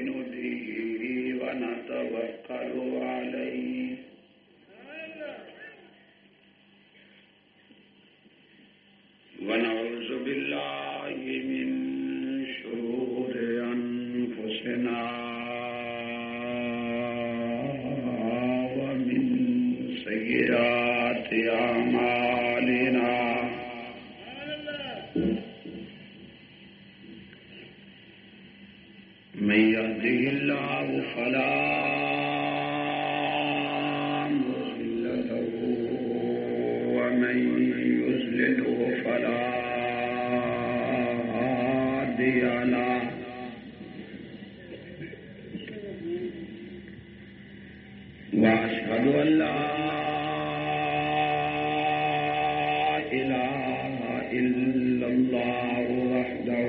نؤمن به ونتوكل عليه ونعوذ بالله من شرور أنفسنا ومن سيئات أعمالنا من يهده الله فلا مضل له ومن يضلله فلا هادي له وأشهد أن لا إله إلا الله وحده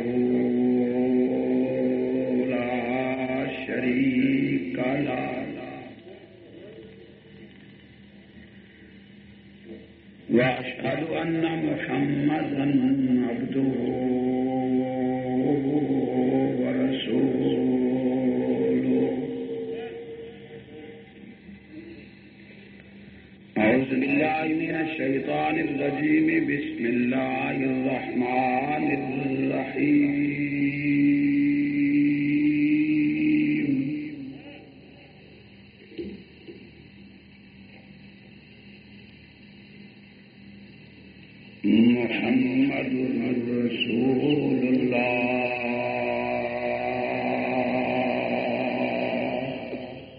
شريك له وأشهد أن محمدا عبده ورسوله أعوذ بالله من الشيطان الرجيم بسم الله الرحمن الرحيم محمد رسول الله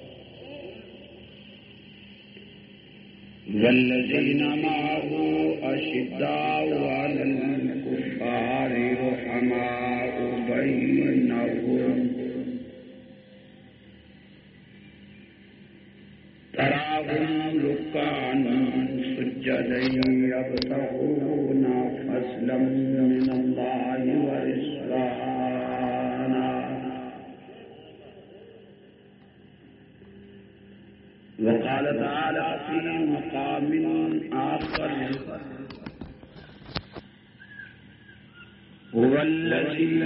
والذين معه أشداء على الكفار رحماء بينهم تراهم ركعا سجدا يبتغون فضلا من الله ورضوانا وقال تعالى في مقام آخر هو الذي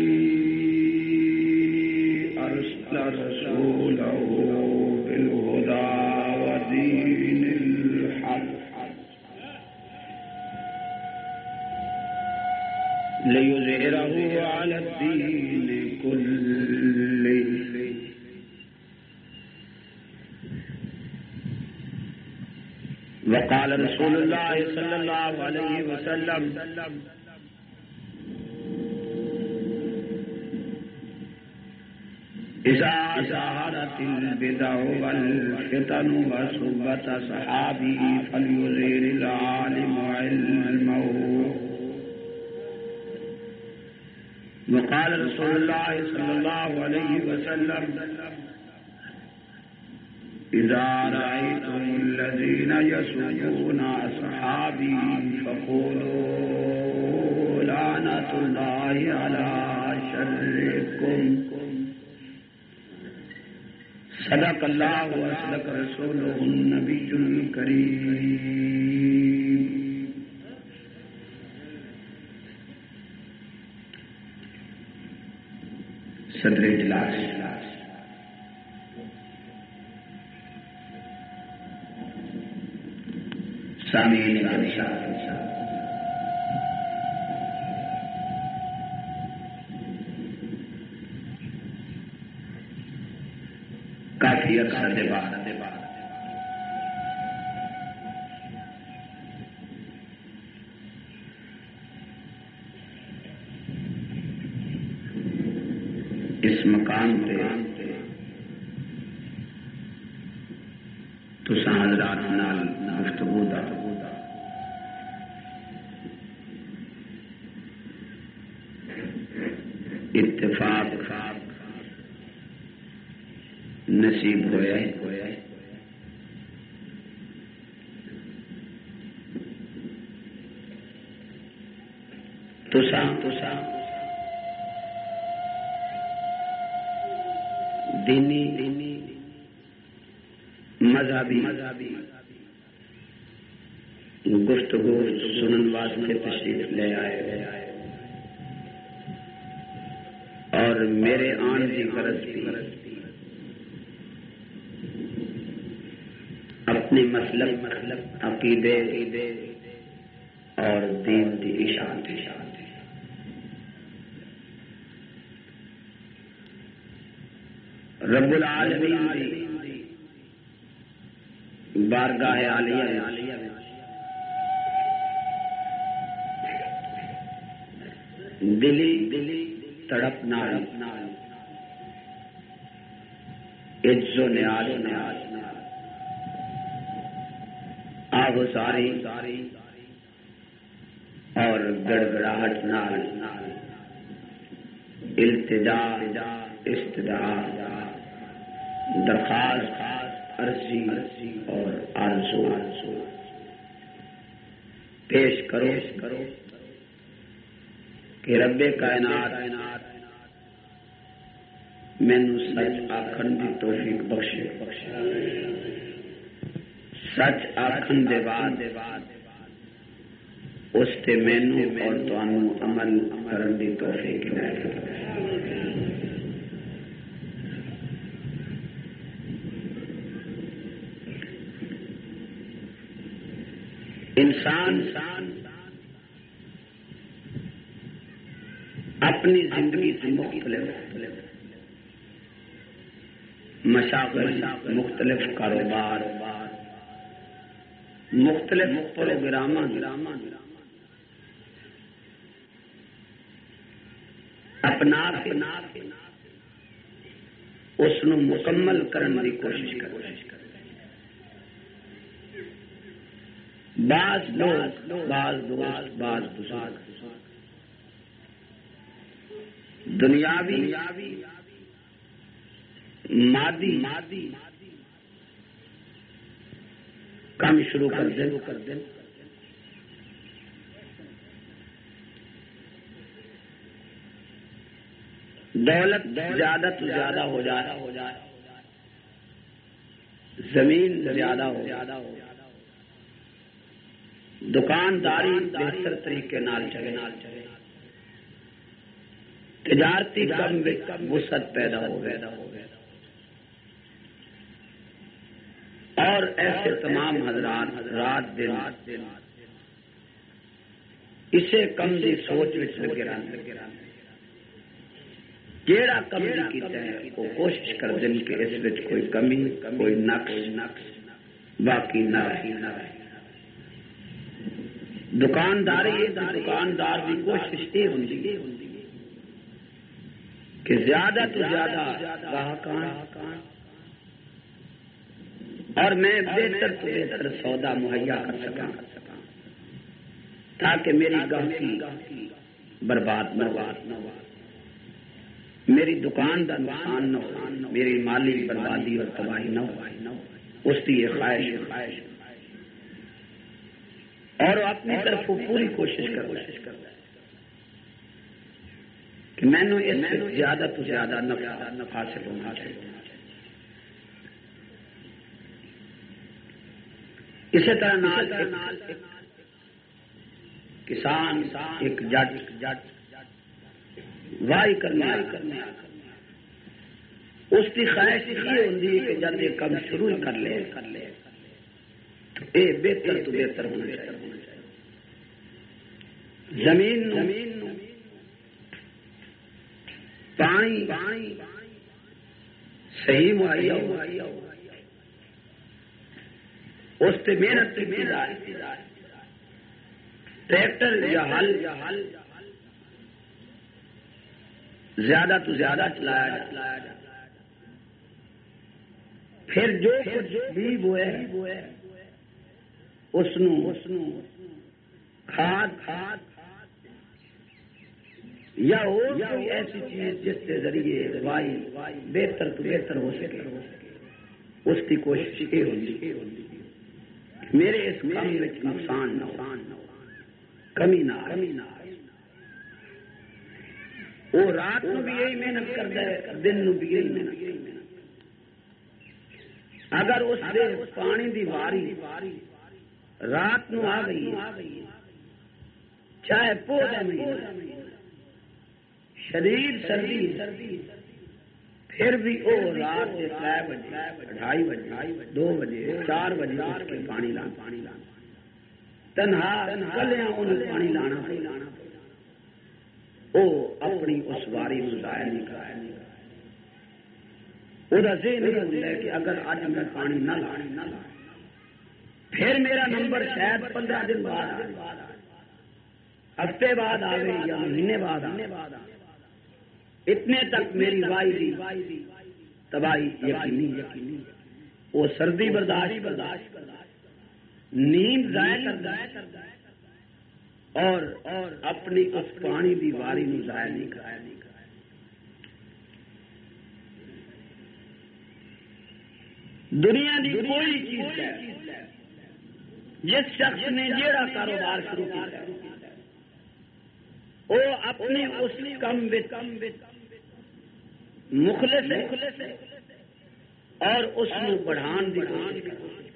أرسل رسوله بالهدى ودين الحق ليظهره على الدين كله وقال رسول الله صلى الله عليه وسلم إذا ظهرت البدع والفتن وسبت أصحابه فليظهر العالم علمه وقال رسول الله صلى الله عليه وسلم إذا رأيتم الذين يسبون أصحابي فقولوا لعنة الله على شركم صدق الله وصدق رسوله النبي الكريم صدر اجلاس سامعین جلسہ کافی عرصہ کے بعد اس مقام پہ تساں حضرات نال گفتگو دا اتفاق نصیب ہویا ہے تساں دینی مذہبی گفتگو سنن واسطے تشریف لے آئے اور اور میرے آن کی غرض بھی اپنے مسلک عقیدے اور دین کی اشاعت رب العالمین دی بارگاہ عالیہ دلی تڑپ نال عز و نیاز آب ساری اور گڑگڑاہٹ نال التجا استدعاء درخواست عرضی اور آرزو پیش کرو کہ رب کائنات مینوں سچ آکھن دی توفیق بخشے سچ آکھن دے بعد اس تے مینوں اور تانوں عمل کرن دی توفیق عنایت انسان اپنی زندگی سے مختلف مشاغل مختلف کاروبار مختلف پروگرام اپنا اس نو مکمل کرنے کی کوشش کر بعض دوست بعض بزرگ دنیاوی مادی کام شروع کر دیں دولت زیادہ تو زیادہ ہو جائے زمین زیادہ ہو دکانداری بہتر طریقے نال چلے تجارتی کم وسعت پیدا ہو اور ایسے تمام حضرات رات دن اسے کم دی سوچ وچ لگے رہندے جیڑا کم کیتا ہے وہ کوشش کر دیں کہ اس وچ کوئی کمی کوئی نقص باقی نہ رہے دکاندار کی کوشش یہ ہوندی کہ زیادہ تو زیادہ گاہکان اور میں بہتر تو بہتر سودا مہیا کر سکاں تاکہ میری گاہکی برباد نہ ہو میری دکان کا نقصان نہ ہو میری مالی بربادی اور تباہی نہ ہو اس کی یہ خواہش اور اپنی طرف پوری کوشش کرتا ہے کہ میں نے اس سے زیادہ تو زیادہ نفع حاصل ہونا چاہیے اسی طرح نال کسان ایک جٹ وائی کرنے اس کی خواہش یہ ہوتی ہے کہ جب یہ کام شروع کر لے یہ بہتر تو بہتر ہونا چاہیے زمین پانی صحیح مہیا اس سے محنت ٹریکٹر یا ہل زیادہ تو زیادہ چلایا جائے پھر جو کچھ بھی بوئے اس کھاد یا اور کوئی ایسی چیز جس کے ذریعے وائی بہتر تو بہتر ہو سکے اس کی کوشش یہ ہوگی میرے اس کام میں نقصان نہ ہو کمی نہ آئے وہ رات کو بھی یہی محنت کرتا ہے دن نو بھی یہی محنت اگر اس سے پانی دی واری رات نو آ گئی چاہے پودا نہیں شدید سردی، پھر بھی وہ رات کے 3 بجے 2:30 بجے 2 بجے 4 بجے اٹھ کے پانی لانا، تنہا کلیاں انہوں پانی لانا، وہ اپنی اس واری کو ضائع نہیں کرایا۔ وہ ذہن نہیں ہوتا ہے کہ اگر آج میں پانی نہ لا پھر میرا نمبر شاید 15 دن بعد، ہفتے بعد آئے یا مہینے بعد آئے، اتنے تک میری وائی تباہی یقینی۔ وہ سردی برداشت، نیند ضائع کرتا اور اپنی اس پانی کی واری کو ضائع نہیں کرایا۔ دنیا کی کوئی چیز ہے جس شخص نے جیڑا کاروبار شروع کیا وہ اپنے اس کم مخلص ہے اور اس کو بڑھان دی کوشش کرتا۔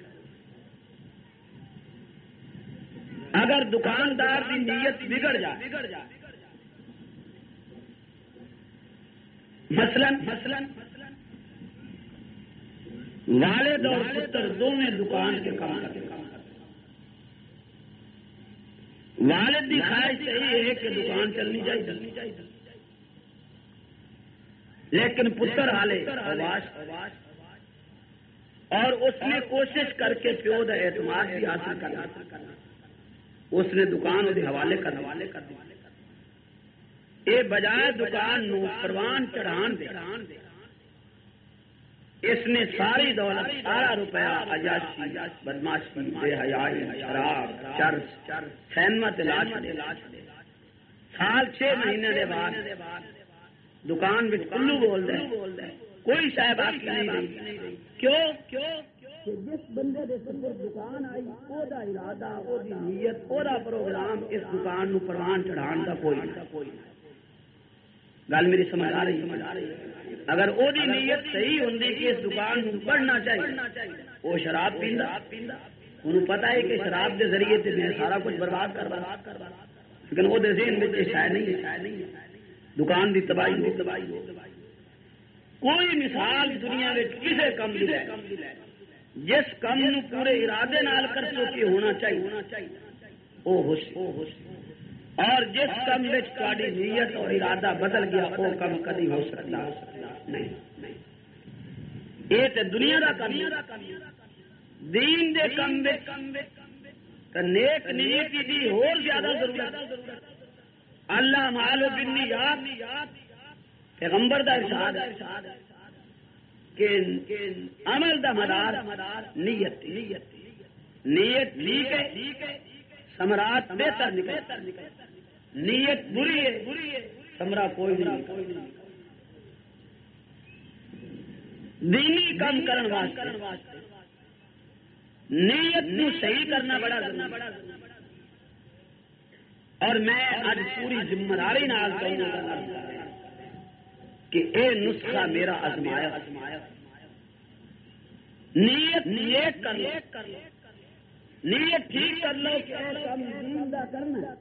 اگر دکاندار کی نیت بگڑ جائے، مثلاً والد اور پتر دونوں دکان کے کام کرتے، والد کی خواہش یہی ہے کہ دکان چلنی چاہیے، لیکن پتر حالے اور اس نے کوشش کر کے پیو کا اعتماد بھی حاصل کرنا، اس نے دکان کے حوالے کر یہ بجائے دکان نو پروان چڑھان دے، اس نے ساری دولت، سارا روپیہ عیاشی، بدماشی، بے حیائی، شراب، چرس، سینما تلاش، سال 6 مہینے کے بعد دکان میں کلو بول دے، کوئی شاید باقی نہیں رہی۔ کیوں؟ جس بندے دے سر دکان آئی وہ دا ارادہ، وہ دی نیت، وہ دا پروگرام اس دکان نو پروان چڑھان کا کوئی گل میری سمجھ آ رہی ہے؟ اگر وہ دی نیت صحیح ہوندی کہ اس دکان کو پڑھنا چاہیے، وہ شراب پیندا، انہوں پتا ہے کہ شراب کے ذریعے سے میں سارا کچھ برباد کر رہا، لیکن وہ ذہن میں شاید نہیں دکان کی تباہی ہو۔ کوئی مثال دنیا میں کسی کم دی جس کم نو پورے ارادے نال کر چکے ہونا چاہیے وہ خوش، اور جس کم میں تاری نیت اور ارادہ بدل گیا وہ کم کدی ہو سکتا نہیں۔ یہ تو دنیا کا کم، دین دے کم میں نیک نیت کی اور زیادہ ضرورت۔ اللہ مال و بالنیات، پیغمبر دا ارشاد ہے کہ عمل دا مدار نیت ٹھیک ہے، ثمرات بہتر نکل، نیت بری ہے، ثمرہ کوئی نہیں۔ دینی کام کرن واسطے نیت نو صحیح کرنا بڑا ضروری، اور میں آج پوری ذمہ داری نال کہوں کہ اے نسخہ میرا آزمایا، نیت کر لو، نیت ٹھیک کر لو کہ کم دین دا کرنا،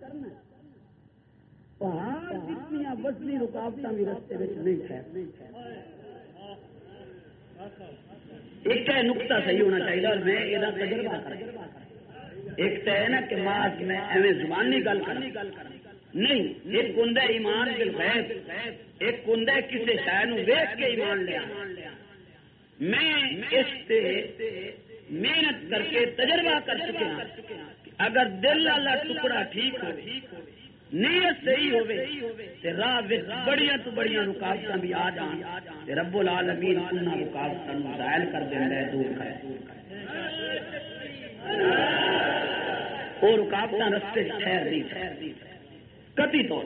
پہاڑ جتنی وزنی رکاوٹاں بھی رستے میں نہیں ہے۔ ایک نقطہ صحیح ہونا چاہیے اور میں یہ تجربہ کروں، ایک تو ہے نا کہ ماس میں ایویں زبانی گل کر نہیں، ایک ہوں ایمان بالغیب، ایک ہوں کسی شے نو ویکھ کے ایمان لیا۔ میں اس سے محنت کر کے تجربہ کر چکے ہیں، اگر دل والا ٹکڑا ٹھیک ہو، نیت صحیح ہوے، راہ بڑیاں تو بڑیاں رکاوٹاں بھی آ جان، رب العالمین انہاں رکاوٹاں نوں زائل کر دیندا ہے، دور کر وہ رکاوٹاں رستے ٹھہر نہیں کتی طور۔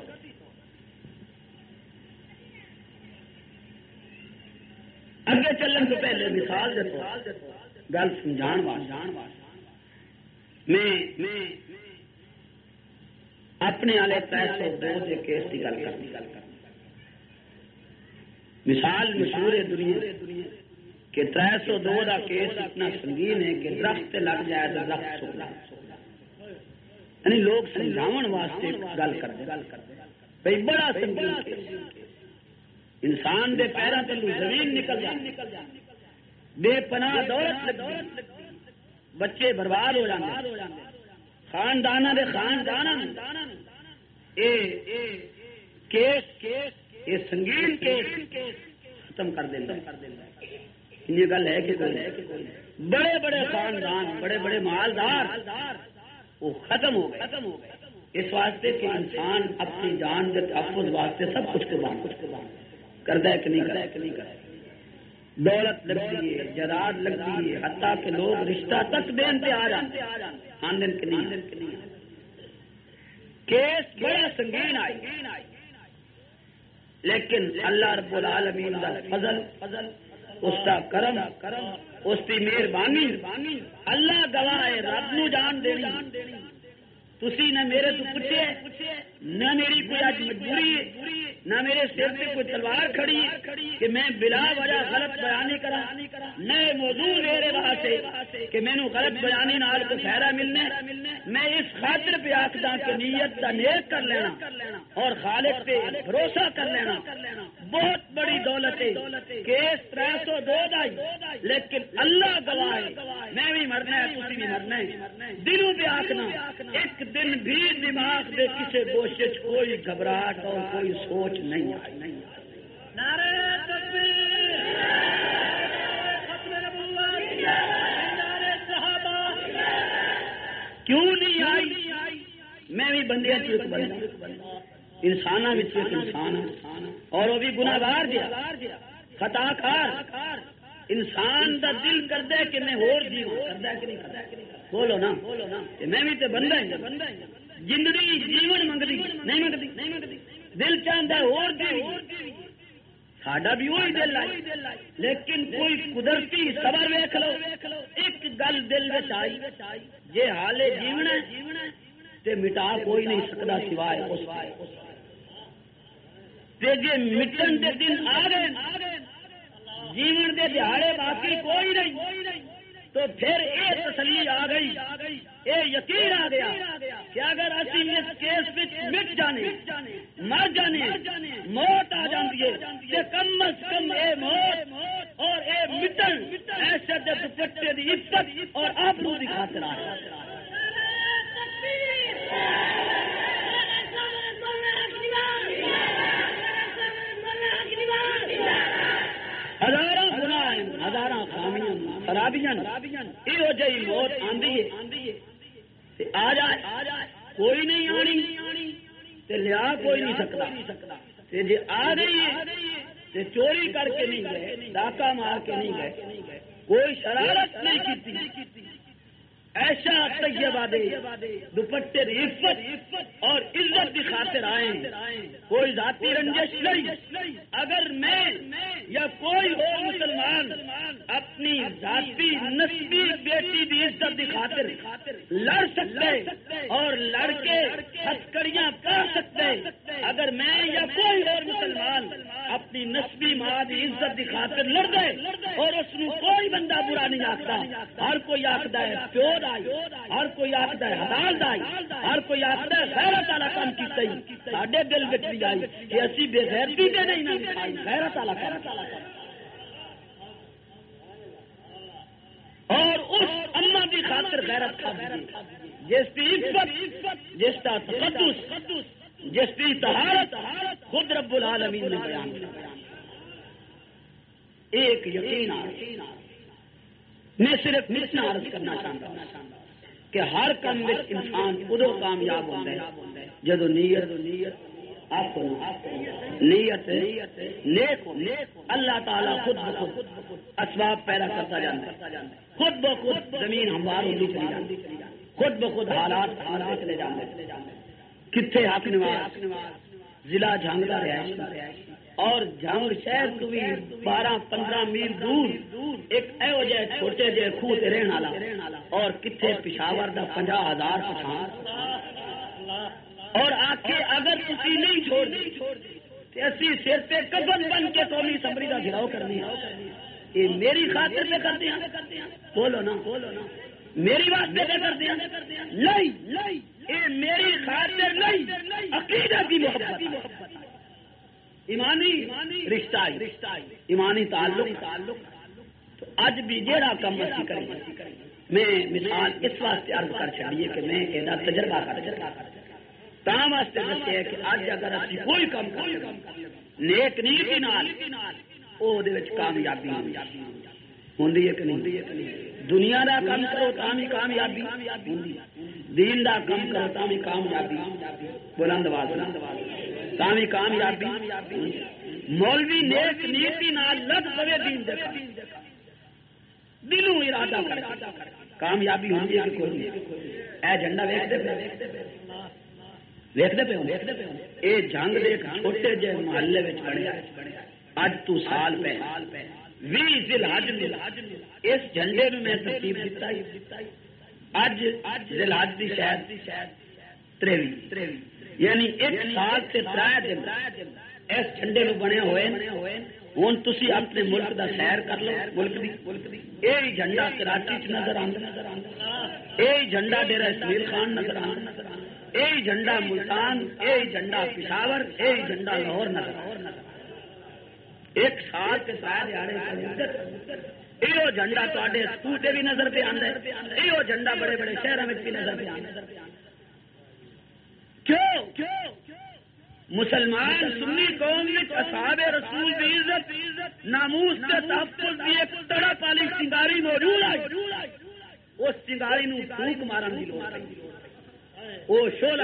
اگے چلن تو پہلے مثال گل سمجھان واسطے میں اپنے والے 302 کے کیس کی گل کرنی۔ مثال مشہور ہے دنیا کہ 302 کا کیس اتنا سنگین ہے کہ درخت لگ جائے تو درخت سوکھ جائے، یعنی لوگ سمجھاون واسطے گل کرتے بھئی بڑا سنگین انسان دے پیروں تلو زمین نکل جائے، بے پناہ دولت لگتی، بچے برباد ہو جاندے، خاندانہ دے خاندانہ کیس یہ سنگین کیس ختم کر دینا۔ یہ گل ہے کہ بڑے بڑے خاندان، بڑے بڑے مالدار وہ ختم ہو گئے اس واسطے کہ انسان اپنی جان کے تحفظ واسطے سب کچھ قربان کرتا ہے کہ نہیں کرتا۔ دولت لگتی ہے، جائیداد لگتی ہے، حتیٰ کہ لوگ رشتہ تک دین پہ آ جاتے آمدن کے نہیں۔ کیس بڑا سنگین آئی، لیکن اللہ رب العالمین کا فضل، اس کا کرم، اس کی مہربانی، اللہ گواہ ہے، رب نو جان دینی۔ تسی نہ میرے تو پوچھے، نہ میری کوئی آج مجبوری ہے، نہ میرے سر پہ کوئی تلوار کھڑی ہے کہ میں بلا وجہ غلط بیانی کرا، نہ موضوع میرے واسطے کہ مینو غلط بیانی نال کو فائدہ ملنا۔ میں اس خاطر پہ آخدا کہ نیت کا نیک کر لینا اور خالق پہ بھروسہ کر لینا بہت بڑی دولت ہے۔ کیس 302 دائی، لیکن اللہ گواہ ہے، میں بھی مرنا ہے، تسی بھی مرنا ہے۔ دلوں پہ آخنا ایک دن بھی دماغ دے کسی گوشے کوئی گھبراہٹ اور کوئی سوچ نہیں آئی۔ نعرہ تکبیر، ختم نبوت، نعرہ صحابہ، کیوں نہیں آئی؟ میں بھی بندیاں چیک بندہ، انساناں وچ ایک انسان اور وہ بھی گناہگار جہا، خطا کار۔ انسان دا دل کردا ہے کہ میں ہور جیواں، کردا ہے کہ نہیں کردا؟ بولو نا، میں بھی تے بندہ ہوں، زندگی جیون منگدی نہیں، دل چاہتا ہے اور جی، ساڈا بھی وہی دل ہے، لیکن کوئی قدرتی صبر ویکھ لو، ایک گل دل وچ آئی، جے حالے جیونا تے مٹا کوئی نہیں سکتا سوائے اس تے جے مٹن دے دن آ گئے، جیون دے دیہاڑے باقی کوئی نہیں، تو پھر یہ تسلی آ گئی، یہ یقین آ گیا کہ اگر اسی اس کیس مٹ جانے، مر جانے، موت آ جاتی ہے کہ کم از کم اے موت اور اے مٹن ایسے دوپٹے دی عزت اور آبرو دی خاطر آ رہا۔ ہزاراں گناہ، ہزاراں خامیاں، خرابیاں، یہ جی موت آندی ہے، آ جائے کوئی نہیں آنی، تے لیا کوئی نہیں سکتا، تے جی آ گئی ہے تے چوری کر کے نہیں گئے، ڈاکہ مار کے نہیں گئے، کوئی شرارت نہیں کی، ایسا طیبہ دے دوپٹے دی عزت اور عزت کی خاطر آئے، کوئی ذاتی رنجش نہیں۔ اگر میں یا کوئی اور مسلمان اپنی ذاتی نسبی بیٹی کی عزت کی خاطر لڑ سکتے اور لڑ کے ہتھکڑیاں پا سکتے، اگر میں یا کوئی اور مسلمان اپنی نسبی ماں کی عزت کی خاطر لڑ دے اور اس کو کوئی بندہ برا نہیں آختا، ہر کوئی آخر ہے پیو آئی، ہر کوئی آخر ہے حلال آئی، ہر کوئی آخر ہے غیرت والا کام کیتا ہی، ساڈے دل وچ بھی آئی کہ اسی بے غیرتی تے نہیں نہ دکھائی، غیرت والا کام۔ اور اس اماں دی خاطر غیرت کھادی، جس کی عزت، جس کا تقدس، جس کی طہارت خود رب العالمین نے بیان کیا۔ ایک یقین میں صرف اتنا عرض کرنا چاہتا ہوں کہ ہر کام میں انسان ادو کامیاب ہوتا ہے جدو نیت آپ کو نیت نیک ہو، اللہ تعالیٰ خود بخود اسباب پیدا کرتا جاتا ہے، خود بخود زمین ہموار ہوتی چلی جاتی، خود بخود حالات چلے جاتے، کتنے حق نواز ضلع جھانگا رہائش اور جھانگ شہر تو بھی 12-15 میل دور ایک ایو جہ چھوٹے جہ خوہ تے رہن والا اور کتنے پشاور دا 50,000 پچھان اور آکے اگر تسی نہیں چھوڑ دی اسی سر تے کفن بن کے قومی اسمبلی کا گھراؤ کرنی ہے، یہ میری خاطر پہ کرتے ہیں، بولو نا، میری واسطے پہ کر دیا نہیں، یہ میری خاطر نہیں، عقیدہ کی محبت، ایمانی رشتہ، ایمانی تعلق۔ تو اج بھی جیڑا کم اسی کریں، میں مثال اس واسطے عرض کر چڑیے کہ میں یہ تجربہ کر تاں واسطے دسے کہ اج اگر اسی کوئی کام کر نیک نیتی نال او دے وچ کامیابی ہوندی ہے کہ نہیں؟ دنیا دا کام کرو تاں بھی کامیابی ہوندی، دین دا کام کرو تاں بھی کامیابی، بلند آواز تاں بھی کامیابی۔ مولوی نیک نیتی نال لگ پوے دین دے دلوں ارادہ کر کامیابی ہوندی ہے کہ کوئی نہیں؟ اے جھنڈا ویکھدے پے ہو، اے جنگ دے چھوٹے جے محلے وچ بنیا اج تو سال پہلے 20 ذی الحج اس جھنڈے میں میں ترتیب دیتا اج ذی الحج دی شاید 23 یعنی ایک سال سے 3 دن اس جھنڈے میں بنے ہوئے۔ ہوں تسی اپنے ملک دا سیر کر لو، ملک دی یہی جھنڈا کراچی چ نظر آندا، یہی جھنڈا ڈیرہ اسماعیل خان نظر آندا، یہی جھنڈا ملتان، یہی جھنڈا پشاور، یہی جھنڈا لاہور نظر آندا۔ ایک سال کے سارے یہ جھنڈا تے سکول سے بھی نظر پہ آتا ہے، یہ جھنڈا بڑے بڑے شہروں میں بھی نظر پہ آتا ہے۔ کیوں مسلمان سنی قوم میں اصحاب رسول کی عزت ناموس کے تحفظ کی ایک تڑپ والی چنگاری موجود ہے، اس چنگاری نو پھونک مارن دی لوڑ ہے، وہ شعلہ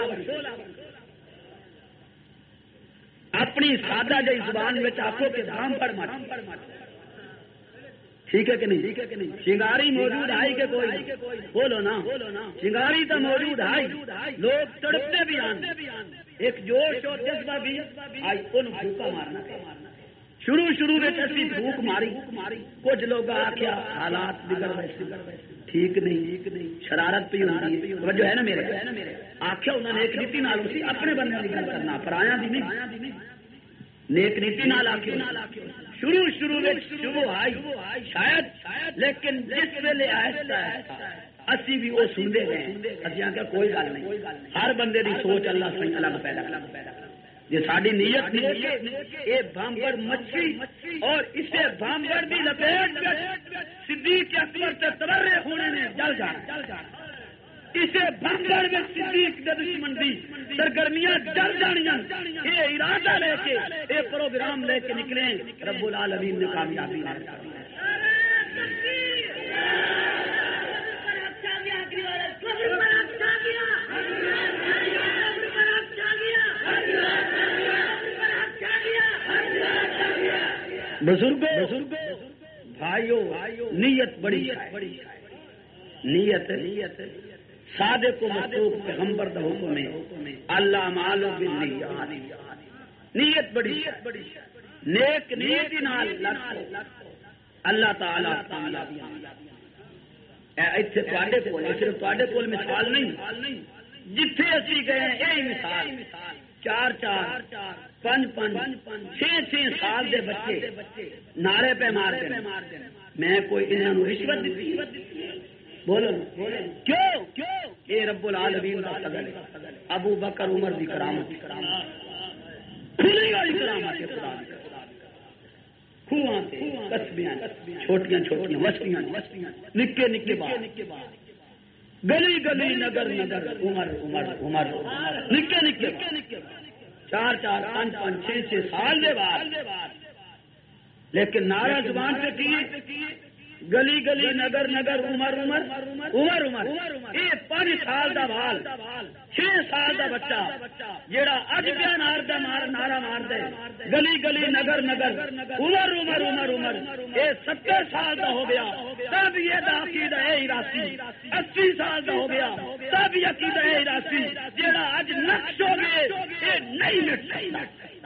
اپنی سادہ جی زبان میں آخو کہ دام پر مت، ٹھیک ہے کہ نہیں؟ چنگاری موجود ہے کہ کوئی بولو نا، چنگاری تو موجود ہے، لوگ تڑپتے بھی آنے، ایک جوش اور جذبہ بھی آئی، ان بھوکا مارنا شروع میں ایسی بھوک ماری، کچھ لوگ آخیا حالات بگڑ ویسے ٹھیک نہیں، شرارت پہ جو ہے نا میرے آخیا انہوں نے ایک نیتی نال اسی اپنے بندے کی گل کرنا، پرایا دی نہیں، نیک نیتی نال آخیا شروع میں آئی شاید، لیکن جس ویلے آہستہ اسی بھی وہ سنتے گئے، اسی آخیا کوئی گل نہیں، ہر بندے کی سوچ اللہ سے الگ پیدا جی ساری نیت نہیں یہ بامبڑ مچھی اور اسے بامبڑ کی لپیٹ صدیق اکبر سے تبرے ہونے نے جل جانا، اسے بامبڑ میں صدیق کے دشمن دی سرگرمیاں جل جانیاں، یہ ارادہ لے کے یہ پروگرام لے کے نکلے، رب العالمین نے کامیابی بزرگوں بھائیوں نیت بڑی نیت صادق و مصدوق پیغمبر دا حکم ہے اللہ مالو بالنیات، نیت بڑی نیک نیتی نال اللہ تعالی ایتھے تواڈے کول صرف تواڈے کول مثال نہیں، جتھے اسی گئے یہی مثال 4 5 6 سال دے بچے نعرے پہ مارتے ہیں، میں کوئی انہوں رشوت دیتی؟ بولو کیوں؟ یہ رب العالمین کا فضل ہے، ابو بکر عمر دی کرامت کھلی والی کرامت ہے، خدا دی کھواں تے قصبیاں چھوٹیاں وسطیاں نکے باغ گلی نگر عمر نکے 4 5 6 سال دے بعد، لیکن نعرہ زبان سے کیے گلی نگر عمر یہ 5 سال دا بال 6 سال دا بچہ جیڑا اج پیا نعرہ مار دے گلی نگر عمر یہ 70 سال دا ہو گیا، تب یہ عقیدہ ہے راسی 80 سال دا ہو گیا، تب یہ عقیدہ ہے راسی جیڑا اج نقش ہو گئے یہ نہیں مٹ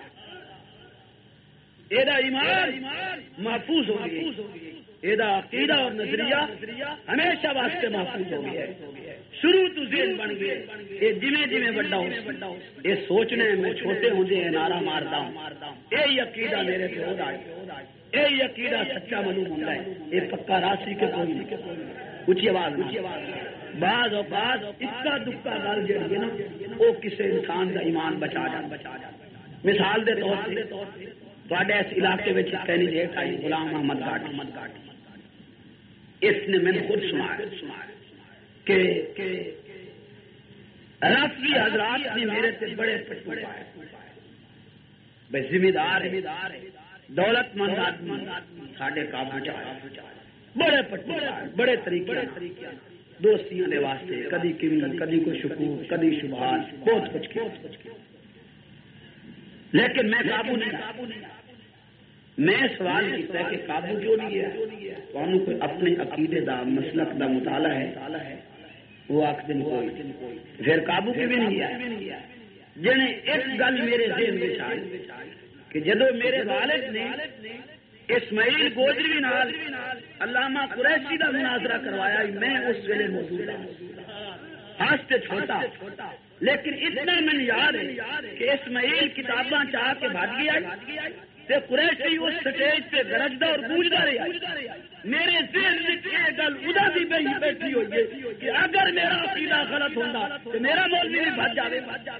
یہ ایمان محفوظ ہو گئی، یہ عقیدہ اور نظریہ ہمیشہ واسطے محفوظ ہو گیا ہے، شروع تو ذہن بن گئے، یہ جویں بڑا ہو یہ سوچنے میں چھوٹے ہوندے ہیں نعرہ ماردا ہوں، یہی عقیدہ میرے پہ ہو رہا ہے، یہ عقیدہ سچا معلوم ہوتا ہے، یہ پکا راسی کے کوئی نہیں. اونچی آواز بعض اوقات اکا دکا گل جی ہے نا وہ کسی انسان کا ایمان بچا جاتا. مثال دے طور سے تھوڑے اس علاقے میں کینڈیڈیٹ آئی غلام محمد گاٹ، اس نے میں نے خود سنا کہ رافضی حضرات نے میرے سے بڑے پٹو پائے بھائی ذمہ دار دولت مند آدمی ساڈے قابو چاہے بڑے پٹو پائے بڑے طریقے دوستیاں دے واسطے کدی کدی کوئی شکوک کدی شبہات بہت کچھ لیکن میں قابو نہیں. میں سوال کیا کہ قابو کیوں نہیں ہے؟ تمہیں کوئی اپنے عقیدے دا مسلک دا مطالعہ ہے وہ آخ دن کوئی پھر قابو کی بھی نہیں ہے. جنہیں ایک گل میرے ذہن میں آئی کہ جدو میرے والد نے اسماعیل گوجری نال علامہ قریشی کا مناظرہ کروایا میں اس ویلے موجود ہوں ہستے چھوٹا لیکن اتنا میں یاد ہے کہ اسماعیل کتاباں چاہ کے بھاگ گیا تے قریشی اس سٹیج پہ گرجدا اور گونجدا رہا. میرے ذہن میں یہ گل ادا بھی بیٹھی ہوئی ہے کہ اگر میرا عقیدہ غلط ہوتا تو میرا مولوی بھی بھج جاوے.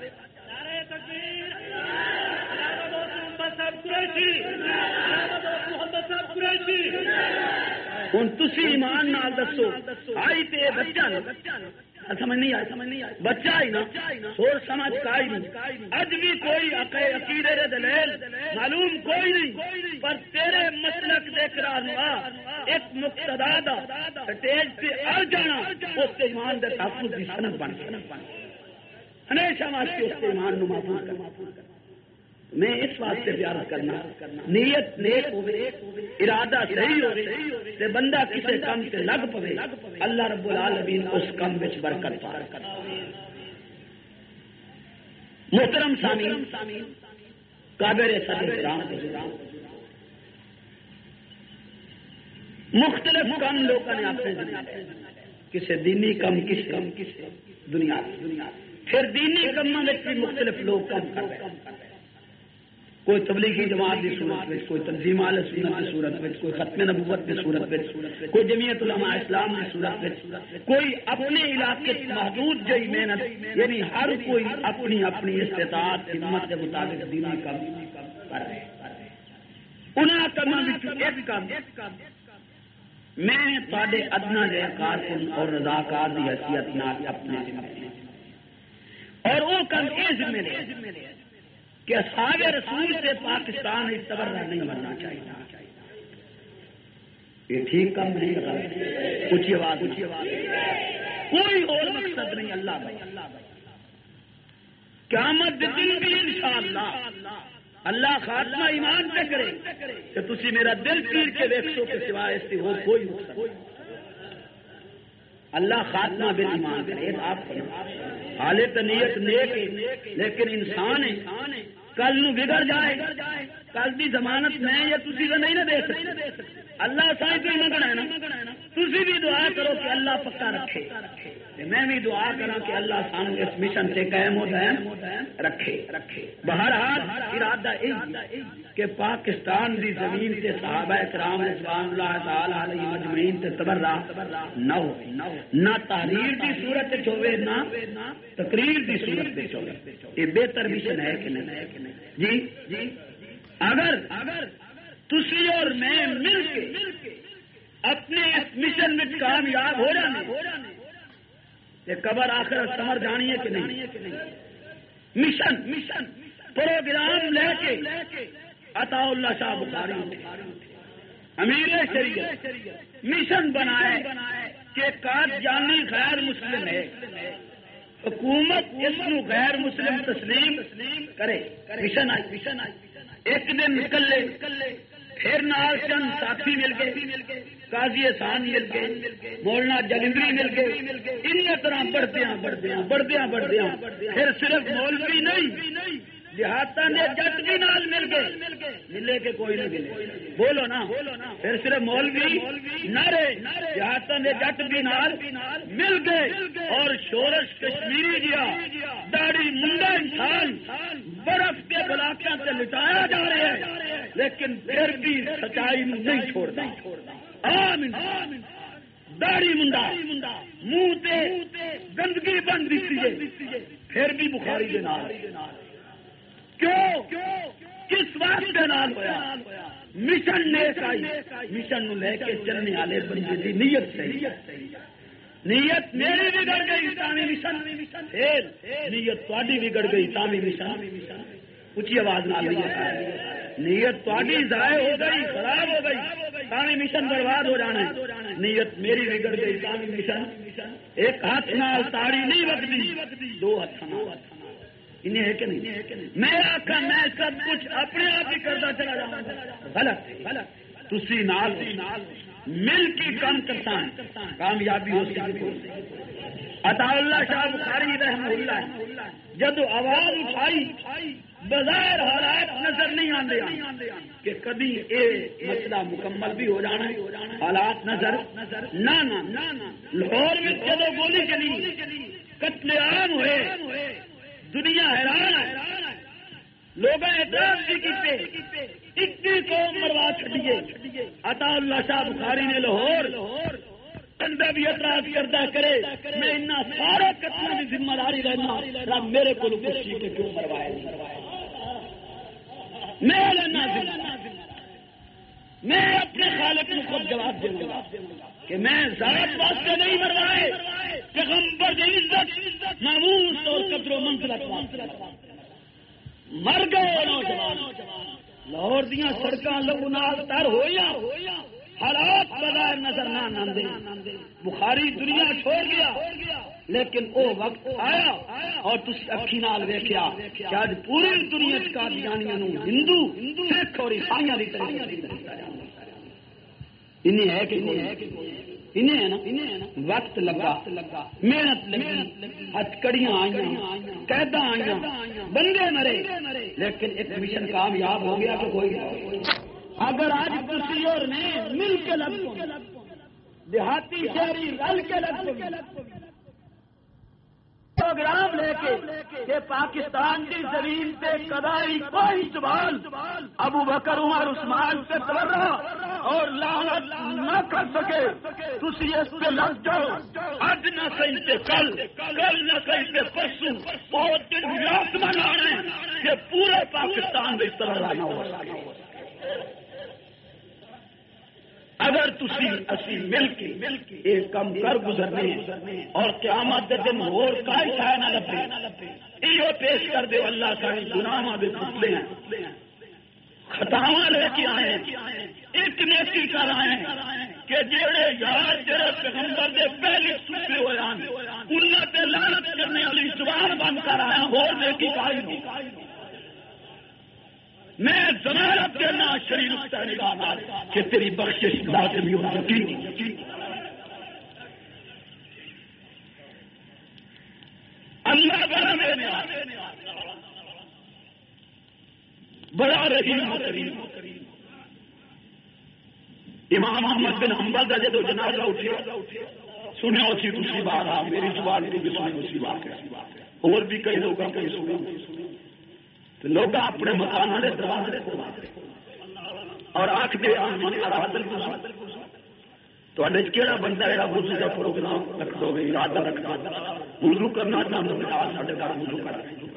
ہوں تسی ایمان نال دسو آئی تے بچہ سمجھ نہیں آئی بچہ ہی نا سوچ سمجھ کا ہی نہیں. اج بھی کوئی عقیدے دے دلیل معلوم کوئی نہیں پر تیرے مسلک دے قرار ایک مقتدا دا سٹیج پہ آ جانا اس کے ایمان دے تحفظ کی سند بن ہمیشہ واسطے اس کے ایمان نو محفوظ کرنا. میں اس واسطے پیار کرنا نیت نیک ہوئے ارادہ صحیح ہوئے تے بندہ کسی کام سے لگ پوے اللہ رب العالمین اس کام وچ برکت پا. محترم سامعین قابر صدر کرام مختلف کام لوگوں نے اپنے ذمہ کسی دینی کم کسی دنیا پھر دینی کاموں میں بھی مختلف لوگ کام کر رہے ہیں. کوئی تبلیغی جماعت کی صورت میں کوئی تنظیم اہل سنت کی صورت میں کوئی ختم نبوت کی صورت میں کوئی جمعیت علماء اسلام کی صورت میں کوئی اپنے علاقے محدود جئی محنت یعنی ہر کوئی اپنی اپنی استطاعت ہمت کے مطابق دینی کام کر رہے ہیں. انہاں کاماں وچ ایک کام میں تواڈے ادنا جے کارکن اور رضاکار کی حیثیت نال اپنے ذمہ اور وہ کام یہ ذمہ ہے کہ اصحاب رسول سے پاکستان اس تبرہ نہیں بننا چاہیے. یہ ٹھیک کام نہیں کرتا اونچی آواز کوئی اور مقصد نہیں. اللہ بھائی قیامت دن بھی انشاءاللہ اللہ خاتمہ ایمان پہ کرے کہ تسی میرا دل پیر کے دیکھو کے سوائے اس سے ہو کوئی مقصد. اللہ خاتمہ بل ایمان کرے آپ حالت نیت نیک لیکن انسان ہے کل نو بگڑ جائے کل دی ضمانت میں یا تسی کا نہیں نہ دے سکتے. اللہ صاحب بھی منگنا ہے نا تسی بھی دعا کرو کہ اللہ پکا رکھے میں بھی دعا کرا کہ اللہ سانو اس مشن سے قائم و دائم رکھے. بہرحال ارادہ کہ پاکستان دی زمین سے صحابہ کرام رضوان اللہ تعالی علیہ مجمعین تے تبرہ نہ ہو نہ تحریر دی صورت وچ ہوے نہ تقریر دی صورت وچ ہوے. یہ بہتر مشن ہے کہ نہیں جی. اگر تسی اور میں مل کے اپنے اس مشن میں کامیاب ہو جانے یہ قبر آخر سمر جانی ہے کہ نہیں. مشن پروگرام لے کے عطا اللہ شاہ بخاری امیر شریعت مشن بنائے کہ قادیانی غیر مسلم ہے حکومت اس کو غیر مسلم تسلیم کرے. مشن آئی ایک دن نکلے پھر نال چند ساتھی مل گئے قاضی احسان مل گئے مولانا جلندری مل گئے ان طرح بڑھدیاں پھر صرف مولوی نہیں دیہاتا نے جٹ بھی نال مل گئے ملے کہ کوئی نہیں ملے بولو نا پھر صرف مولوی نہ رہے دیہاتا نے جٹ بھی نال مل گئے اور شورش کشمیری دیا داڑھی منڈا انسان برف کے بلاکوں سے لٹایا جا رہا ہے. لیکن پھر بھی سچائی نہیں چھوڑتا. عام داڑھی منڈا منہ تے گندگی بن دیتی ہے پھر بھی بخاری دے نال. کیوں کس واسطے دے نال ہویا؟ مشن نیک آئی. مشن نو لے کے چلنے والے بندے دی نیت صحیح. نیت میری بگڑ گئی تاوی مشن فیل. نیت تہاڈی بگڑ گئی تاوی مشن. اچھی آواز نہ آئی. نیت تہاڈی ضائع ہو گئی خراب ہو گئی تاوی مشن برباد ہو جانا ہے. نیت میری بگڑ گئی تاوی مشن. ایک ہاتھ نال تاڑی نہیں وجدی دو ہاتھ نال. انہیں ہے کہ نہیں؟ میں آخا میں سب کچھ اپنے آپ ہی کرتا چلا جاؤں. غلط. تسی نال مل کے کام کرتا ہے کامیابی ہو سکتی. عطا اللہ شاہ بخاری رحمہ اللہ جب آواز اٹھائی بظاہر حالات نظر نہیں آتے کہ کبھی یہ مسئلہ مکمل بھی ہو جانا ہے. حالات نظر نہ لاہور میں جب گولی چلی قتل عام ہوئے دنیا حیران ہے. لوگ اعتراض بھی کیتے اتنی قوم مروا چڑیے. عطا اللہ شاہ بخاری نے لاہور بندہ بھی اعتراض کرتا کرے میں ان سارے قتلوں کی ذمہ داری لینا. رب میرے کو پوچھی کہ کیوں مروائے میں لینا ذمہ. میں اپنے خالق کو خود جواب دوں گا کہ میں ذات واسطے نہیں مروائے. پیغمبر کی عزت ناموس اور قدر و منزلت مر گئے نوجوان. لاہور دیا سڑکاں لہو نال تر ہویا حالات بظاہر نظر نہ آندے. بخاری دنیا چھوڑ گیا لیکن او وقت آیا اور تسی اکھی نال ویکھیا کہ اج پوری دنیا وچ قادیانیاں نوں ہندو سکھ اور عیسائیاں دی طرف انہیں ہے کہ انہیں ہے نا. وقت لگا محنت لگی ہتھکڑیاں آئیاں قیداں آئیاں بندے مرے لیکن ایک مشن کامیاب ہو گیا کہ کوئی. اگر آج کسی اور نے مل کے لگ دیہاتی شہری رل کے لگ پروگرام لے کے کہ پاکستان کی زمین پہ قضائی کوئی سوال ابو بکر عمر عثمان سے تبرہ اور لعنت نہ کر سکے تسی اس پہ لگ جاؤ. آج نہ صحیح سے کل نہ صحیح سے پرسوں بہت دن یاد منانے کہ پورے پاکستان میں اس طرح نہ ہو سکے. اگر تسی اسی مل کے ایک کم کر گزرنے اور قیامت کے دن اور کائی شاہ نہ لبے یہ پیش کر دے اللہ کا گناہ دے پتلے ہیں خطاواں لے کے آئے ایک نیکی کر آئے کہ جڑے یار جڑے پیغمبر دے پہلے سوتے ہوئے انہاں تے لعنت کرنے والی زبان بند کر آیا اور نیکی کائی نہیں. میں ضمانت دینا شریف نگاہ کہ تیری بخشش لازمی ہو سکی. اللہ بڑا بڑا رحیم کریم. امام احمد بن حنبل کا جب جنازہ اٹھے سنیا اسی دوسری بات آ میری زبان کو بھی سنی اسی بات ہے اور بھی کئی لوگوں کو سنی لوگ اپنے مکان والے دروازے اور آخ دے کہڑا بندہ ہے وضو کا پروگرام رکھ دو گے ارادہ رکھنا وضو کرنا سارے گھر وضو کر.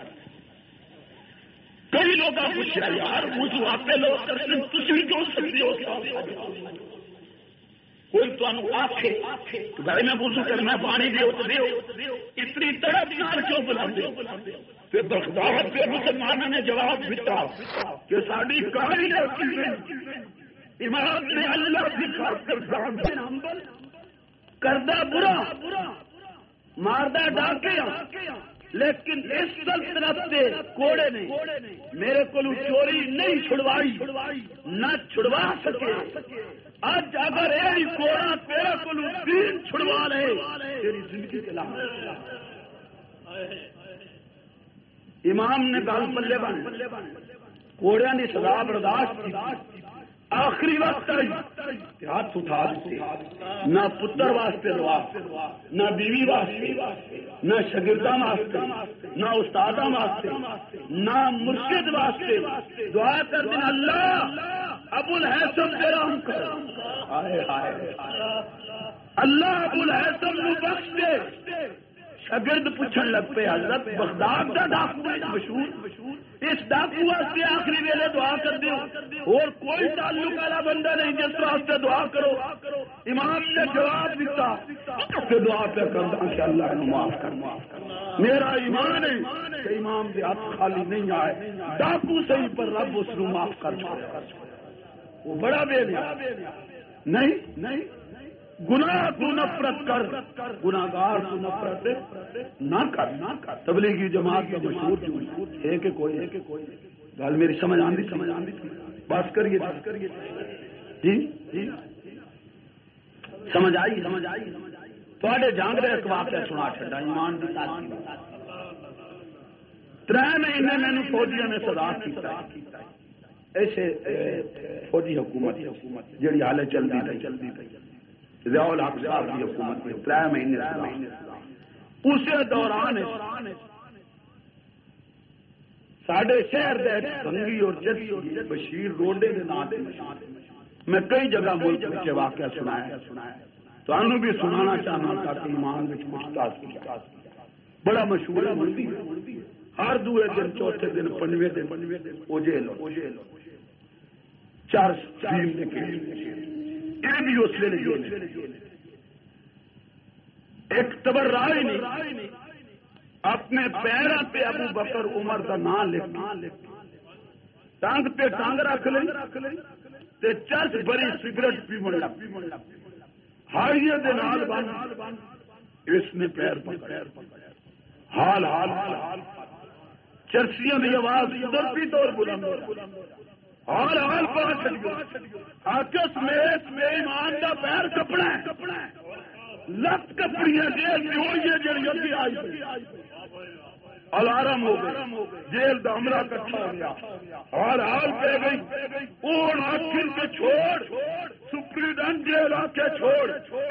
کئی لوگ پوچھا یار وضو آپ لوگ کرتے تھی کیوں سکتے ہو. کوئی تمہیں آخے گھر میں وضو کرنا پانی دیو تو دیو اتنی تڑپ نال کیوں بلا دو. پھر بغداد پہ مسلمانوں نے جواب دیتا کہ ساری کہانی امام نے اللہ کی خاطر کردہ برا ماردہ ڈاکیا لیکن اس سلطنت سے کوڑے نے میرے کو چوری نہیں چھڑوائی نہ چھڑوا سکے. آج اگر یہ کوڑا تیرے کو دین چھڑوا لے تیری زندگی کے لائے. امام نے گل پلے بن کوڑیا کی سزا برداشت کی آخری وقت ہاتھ اٹھا دیتے، نہ پتر واسطے دعا، نہ بیوی واسطے، نہ شاگرداں واسطے، نہ استاداں واسطے، نہ مرشد واسطے دعا کر دیں اللہ ابو الحسن دے رحم کر، ہائے ہائے اللہ ابو الحسن کو بخش دے۔ شاگرد پوچھن لگ پے حضرت بغداد کا ڈاکو مشہور، اس ڈاکو واسطے آخری ویلے دعا کر دیو، اور کوئی تعلق والا بندہ نہیں جس واسطے دعا کرو۔ امام نے جواب دیتا کہ دعا پہ کردا کہ اللہ انہوں معاف کر، میرا ایمان ہے کہ امام کے ہاتھ خالی نہیں آئے، ڈاکو صحیح پر رب اس کو معاف کر چھوڑے۔ وہ بڑا بے نہیں گناہ کو نفرت کر، گناہگار کو نفرت نہ کر۔ تبلیغی جماعت کا مشہور ہے کہ کوئی گل میری سمجھ آندی بات کریے جی سمجھ آئی تھوڑے جانگرے ایک واقعہ سنا چڈا ایمان کی تاریخ۔ 3 مہینے میں فوجیوں نے سزا کیتا ایسے فوجی حکومت جہی حالے چلتی تھی ضیاء الحق صاحب کی حکومت میں 3 مہینے اسی دوران ساڈے شہر دے بنگی اور جسی بشیر روڈے کے نام میں کئی جگہ ملک کے واقعہ سنایا، تمہیں بھی سنانا چاہنا تھا کہ ایمان میں کچھ تاثر بڑا مشہور ہے۔ ہر دوسرے دن چوتھے دن 5ویں دن وہ جیل 4 یہ بھی اس لیے ایک تبرائے نہیں اپنے پیروں پہ ابو بکر عمر کا نام لکھ ٹانگ پہ ٹانگ رکھ لیں تے چرس بری سگریٹ پیمن لگ ہائیے دے نال بن اس نے پیر پکڑ حال چرسیاں دی آواز ادھر بھی طور بلند حال پہنچ آکس میں ایمان کا پیر کپڑا لت کپڑیاں جیل میں ہوئی جی اگی آئی الارم ہو گئی جیل کا عملہ کٹھا ہو گیا حال پہ گئی اور آخر کے چھوڑ سپریڈنٹ جیل آ کے چھوڑ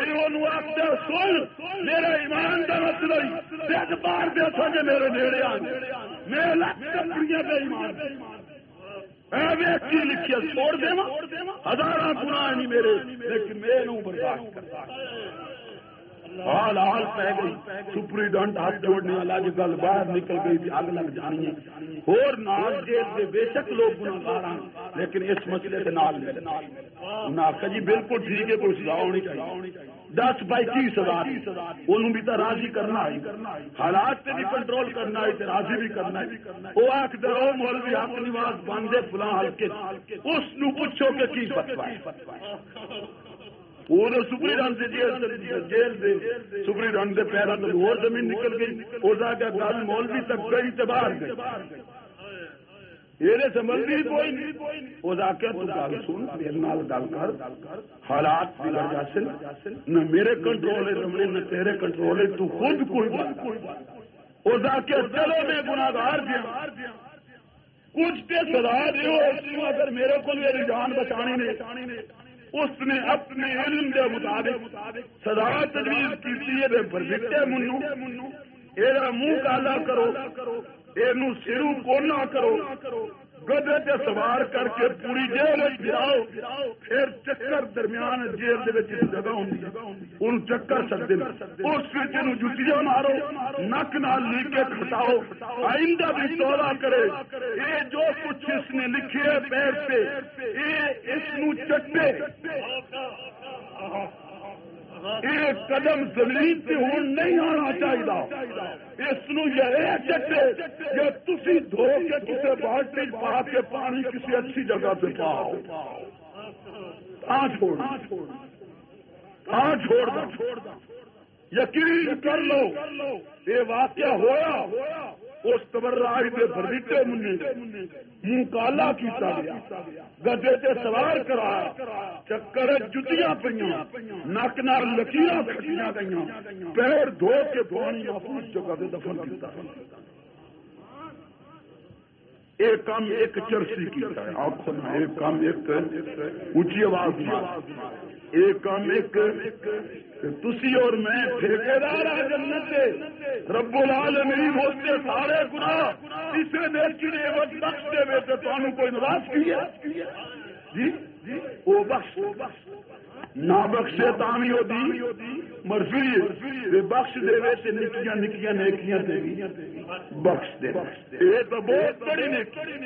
سن میرے ایمان کا مسئلہ بار دے سکے میرے نیڑے آ میں لت کپڑیاں بے ایمان لکھیا چھوڑ دے 1000 گناہ نہیں میرے لیکن میں برداشت کرتا حال پہ گئی سپریڈنٹ ہاتھ جوڑنے والا جو گل باہر نکل گئی تھی اگ لگ جانی ہے اور نال جیل کے بے شک لوگ گناہگار ہیں لیکن اس مسئلے کے نال آخر جی بالکل ٹھیک ہے کوئی سزا ہونی چاہیے 10 بائی 30 سزا انہوں بھی تو راضی کرنا ہے حالات سے بھی کنٹرول کرنا ہے راضی بھی کرنا ہے وہ آخ دو مولوی حق نواز باندھے فلاں ہلکے اس نو پوچھو کہ کی فتوا ہے وہ سپریڈنٹ سے جیل سے سپریڈنٹ کے پیروں سے اور زمین نکل گئی وہ جا کے گل مولوی تک گئی تو باہر گئی یہ سمجھتی کوئی نہیں وہ جا کے تو گل سن میرے نال گل کر حالات بگڑ جاسن نہ میرے کنٹرول ہے نہ تیرے کنٹرول ہے تو خود کوئی وہ جا کے چلو میں گناہگار دیا کچھ تے سزا دیو اگر میرے کو میری جان بچانی نہیں اس نے اپنے علم کے مطابق سزا تجویز کی بھرتے منو یہ منہ کالا کرو یہ سرو کونا کرو گدے تے سوار کر کے پوری جیل گراؤ پھر چکر درمیان جیل جگہ ہوں چکر سکتے اس جتیاں مارو نک نال لیکے کھٹاؤ آئندہ بھی توبہ کرے یہ جو کچھ اس نے لکھے ہے پیر پہ یہ اس چٹے ایک قدم زمین پہ ہوں نہیں آنا چاہیے اس چٹے یا تسی دھو کے کسی بالٹی پا کے پانی کسی اچھی جگہ پہ پاؤ چھوڑ دو یقین کر لو یہ واقعہ ہوا اس تبرائی کے بریٹے منہ کالا کیتا گیا گدے تے سوار کرایا چکر جتیاں پہ نک نال لکیراں کھٹیاں گئی پیر دھو کے پانی محفوظ جگہ سے دفن کیا ایک کام ایک چرسی کیتا ہے آپ سنا، ایک کام ایک اونچی آواز میں، ایک کام ایک تسی اور میں ٹھیکیدار آ جنت دے، رب العالمین ہوتے سارے گناہ اسے نیکی نعمت بخش دے وے تے تانوں کوئی ناراض کیے جی او بخش نہ بخشے تامی ہو دی مرضی ہے بخش دے وے تے نکیاں نکیاں نیکیاں تے بخش دے، یہ تو بہت بڑی نیکی۔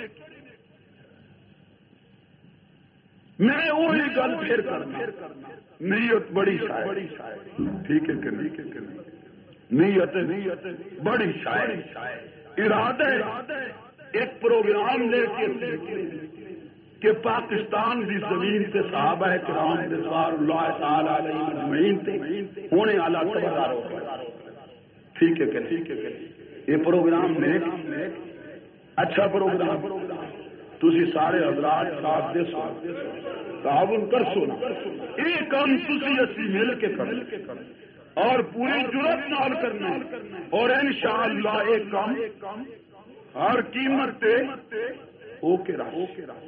میں وہی گل پھر کرنا، نیت بڑی شاعر، ٹھیک ہے کہ نیت بڑی شاعر، ارادہ ایک پروگرام لے کے کہ پاکستان کی زمین سے صحابہ کرام رضوان اللہ تعالی علیہ اجمعین تے ہونے والا تبادلہ ہو، ٹھیک ہے کہ یہ پروگرام نے اچھا پروگرام تسی سارے حضرات ساتھ دے سو تعاون کر سو یہ کام تسی اسی مل کے کر اور پوری جرات نال کرنا اور انشاءاللہ ایک کام ہر قیمت تے ہو کے رہو۔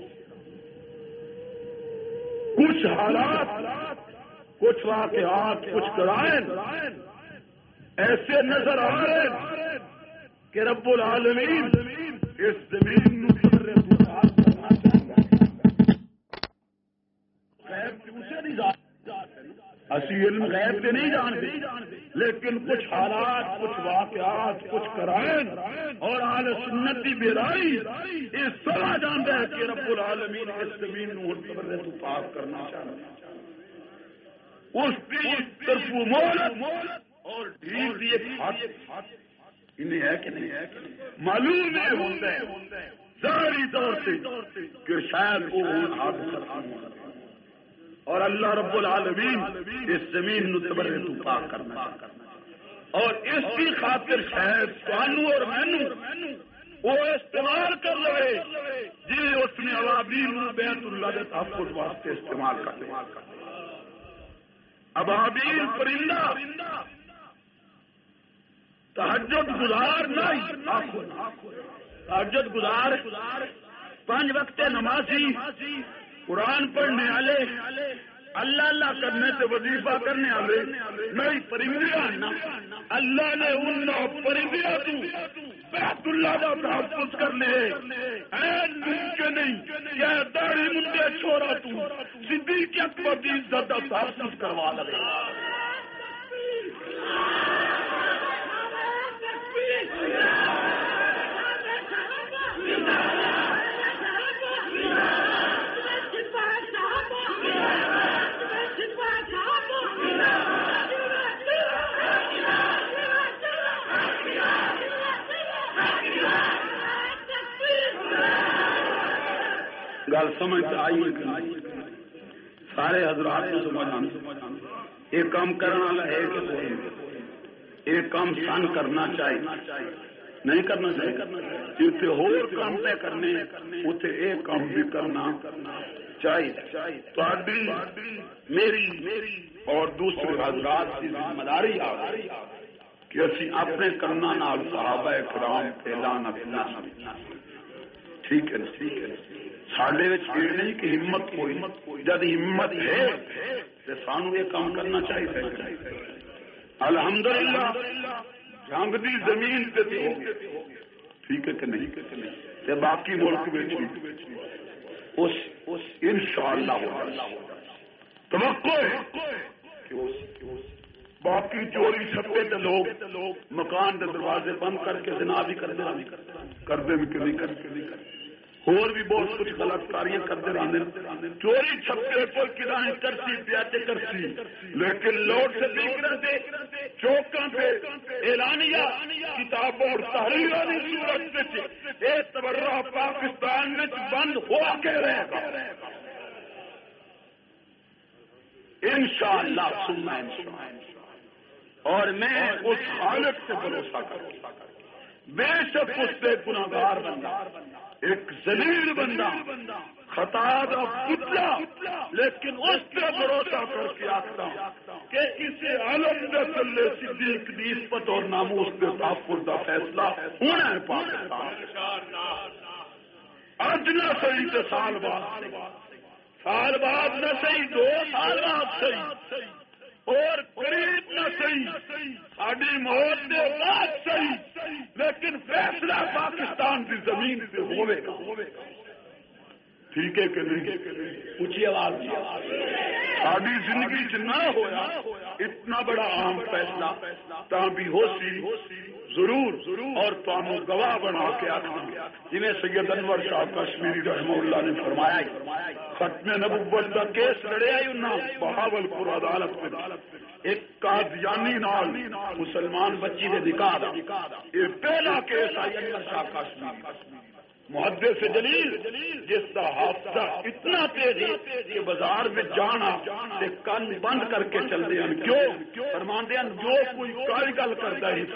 کچھ حالات کچھ واقعات کچھ قرائن ایسے نظر آ رہے ہیں کہ رب العالمین اس زمین اسی علم غیب سے نہیں جانتے، لیکن کچھ حالات کچھ واقعات کچھ قرائن اور اہل سنت کی بیداری یہ سب جانتا ہے کہ رب العالمین اس زمین کو پاک کرنا چاہتا ہے، اس کی طرف مہلت اور ڈھیل دیے انہیں ہے کہ نہیں ہے معلوم ہے ہوتا ہے ظاہری طور سے کہ شاید وہ حادثہ اور اللہ رب العالمین اس زمین تو پاک کرنا اور اس کی خاطر شاید سانو اور مینو وہ استعمال کر لے جی اس نے ابابیل بیت اللہ کے تحفظ واسطے استعمال کر لیا۔ ابابیل پرندہ تہجد گزار نہیں، تہجد گزار 5 وقت نمازی قرآن پڑھنے والے اللہ اللہ کرنے سے وظیفہ کرنے والے نہیں پرندے اللہ نے ان پرندے بیت اللہ کا تحفظ کرنے ممکن نہیں کیا داڑھی منڈے چھوڑا تو صدیق اکبر کی عزت کا تحفظ کروا لگے۔ گل سمجھ آئی سارے حضرات کو سمجھ یہ کام کرنے والا ہے کہ کوئی یہ کام سن کرنا چاہیے نہیں کرنا چاہیے جتنے ہور کام طے کرنے اتنے یہ کام بھی کرنا چاہیے۔ میری اور دوسرے حضرات کی ذمہ داری آ کہ اسی اپنے کرنا نال صحابہ کرام اعلان اپنا ٹھیک ہے ساڈے یہ نہیں کہ ہمت کوئی جب ہمت ہے تو سانو یہ کام کرنا چاہیے۔ الحمدللہ جنگ دی زمین تے ٹھیک ہے کہ نہیں تے باقی ملک اس انشاءاللہ توقع ہے کہ باقی چوری چھپے تے لوگ مکان دے دروازے بند کر کے زنا بھی کر دے بھی کہ نہیں کرتے اور بھی بہت کچھ غلط کاریاں کرتے رہتے چوری چھپے کوئی کدائیں کرسی پیاتے کرسی لیکن لوٹ سے دیکھ رہتے چوکاں پہ اعلانیہ کتابوں اور تحریرانی صورت میں یہ تبرہ پاکستان میں بند ہوا کے رہے گا انشاءاللہ سننا انشاءاللہ۔ اور میں اس خالق سے بھروسہ کروں بے شک اس سے گناہگار بندہ ایک ذلیل بندہ خطا دا پتلا لیکن اس پہ بھروسہ کر کے آتا ہوں کہ اسے عالم نسل صدیق کی نسبت اور ناموس کے تحفظ کا فیصلہ ہونا ہے پاکستان۔ اج نہ صحیح تو سال بعد نہ صحیح 2 سال بعد صحیح اور قریب نہ صحیح ساری موت کے بعد صحیح لیکن فیصلہ پاکستان کی زمین سے ہوئے گا ٹھیک ہے کہ نہیں اونچی آواز ساری زندگی چ نہ ہوا اتنا بڑا اہم فیصلہ تا بھی ہو سی ضرور اور تمہیں گواہ بنا کے آخنا جی سید انور شاہ کشمیری رحمہ اللہ نے فرمایا ختم نبوت کا کیس لڑے بہاول پور عدالت میں ایک قادیانی نال مسلمان بچی نے نکاح یہ پہلا کیس آئی انور شاہ کشمیری محدث جلیل جس کا حافظہ اتنا تیز ہے کہ بازار میں جانا کن بند کر کے چلتے ہیں کیوں فرماتے ہیں جو کوئی کائی گل کرتا ہے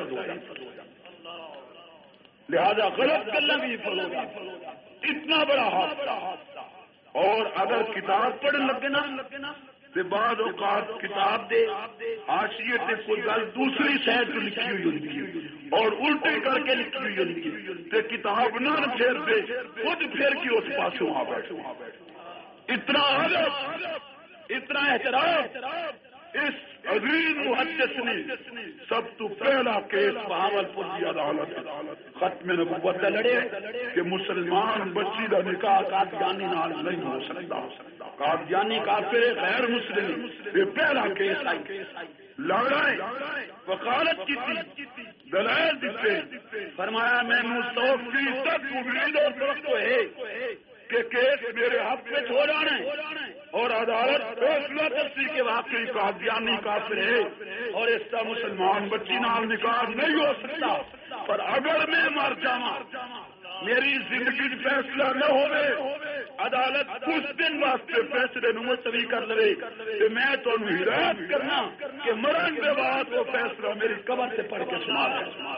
لہذا غلط گلا بھی فلو اتنا بڑا حافظہ اور اگر کتاب پڑھنے لگے نا تو بعض اوقات کتاب دے حاشیے تے کوئی گل دوسری سائڈ تو لکھی ہوئی ہوتی ہے اور الٹی کر کے لکھی ہوئی ہوتی ہے تے کتاب نہ پھیر دے خود پھر کے اس پاسوں آ بیٹھو اتنا ادب اتنا احترام اس عظیم محدث نے سب تو پہلا کیس بہاولپور کی عدالت ختم نبوت کا لڑے کہ مسلمان بچی کا نکاح قادیانی نال نہیں ہو سکتا قادیانی کافر غیر مسلم یہ پہلا کیس آئی لڑائی وکالت کی تھی دلائل دیتے فرمایا میں 100% امید اور توقع ہے کہ کیس میرے حق میں ہو جانا ہے اور عدالت فیصلہ کرتی کہ واقعی قادیانی کافر ہے اور اس کا مسلمان بچی نال نکاح نہیں ہو سکتا پر اگر میں مر جاواں میری زندگی فیصلہ نہ ہوئے عدالت کچھ دن واسطے فیصلے ملتوی کر لے کہ میں تمہیں ہدایت کرنا کہ مرن کے بعد وہ فیصلہ میری قبر سے پڑھ کے سنا دے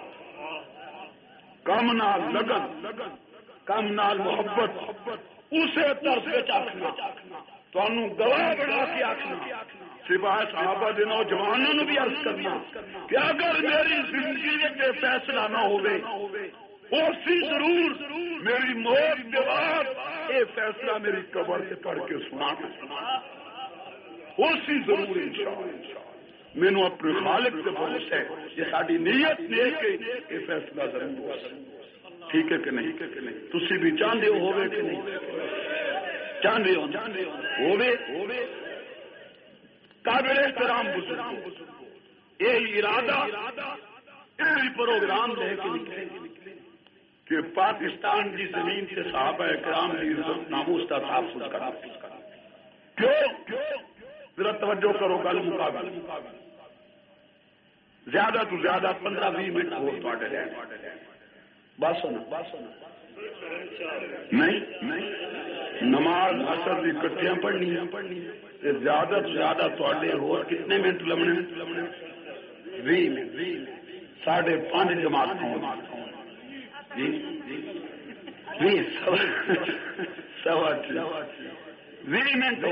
کم نال لگن کم نال محبت اسے طرف سے آخنا تمہیں گواہ بنا کے آخنا سوائے صحابہ دے نوجوانوں نے بھی عرض کرنا کہ اگر میری زندگی کے فیصلہ نہ ہوئے اسی ضرور میری موت کے بعد یہ فیصلہ میری قبر سے پڑھ کے سنا اسی ضرور انشاءاللہ مینو اپنے خالق سے بھروسہ ہے یہ ساری نیت نیک ہے یہ فیصلہ ضرور ہو ٹھیک ہے کہ نہیں تسی بھی چاہتے ہو کہ نہیں چاہتے ہو قابل احترام بزرگ یہ ارادہ یہ پروگرام لے کے نکلے کہ پاکستان کی زمین سے صحابہ کرام کی عزت ناموس کا تحفظ کرا کیوں ذرا توجہ کرو گل مقابل زیادہ تو زیادہ 15-20 منٹ ہو بس نہیں نماز اثر کی کٹیاں پڑھنی زیادہ تو زیادہ تھوڑے ہو کتنے منٹ لمنے 20 منٹ 5:30 جماعت جی 20 منٹ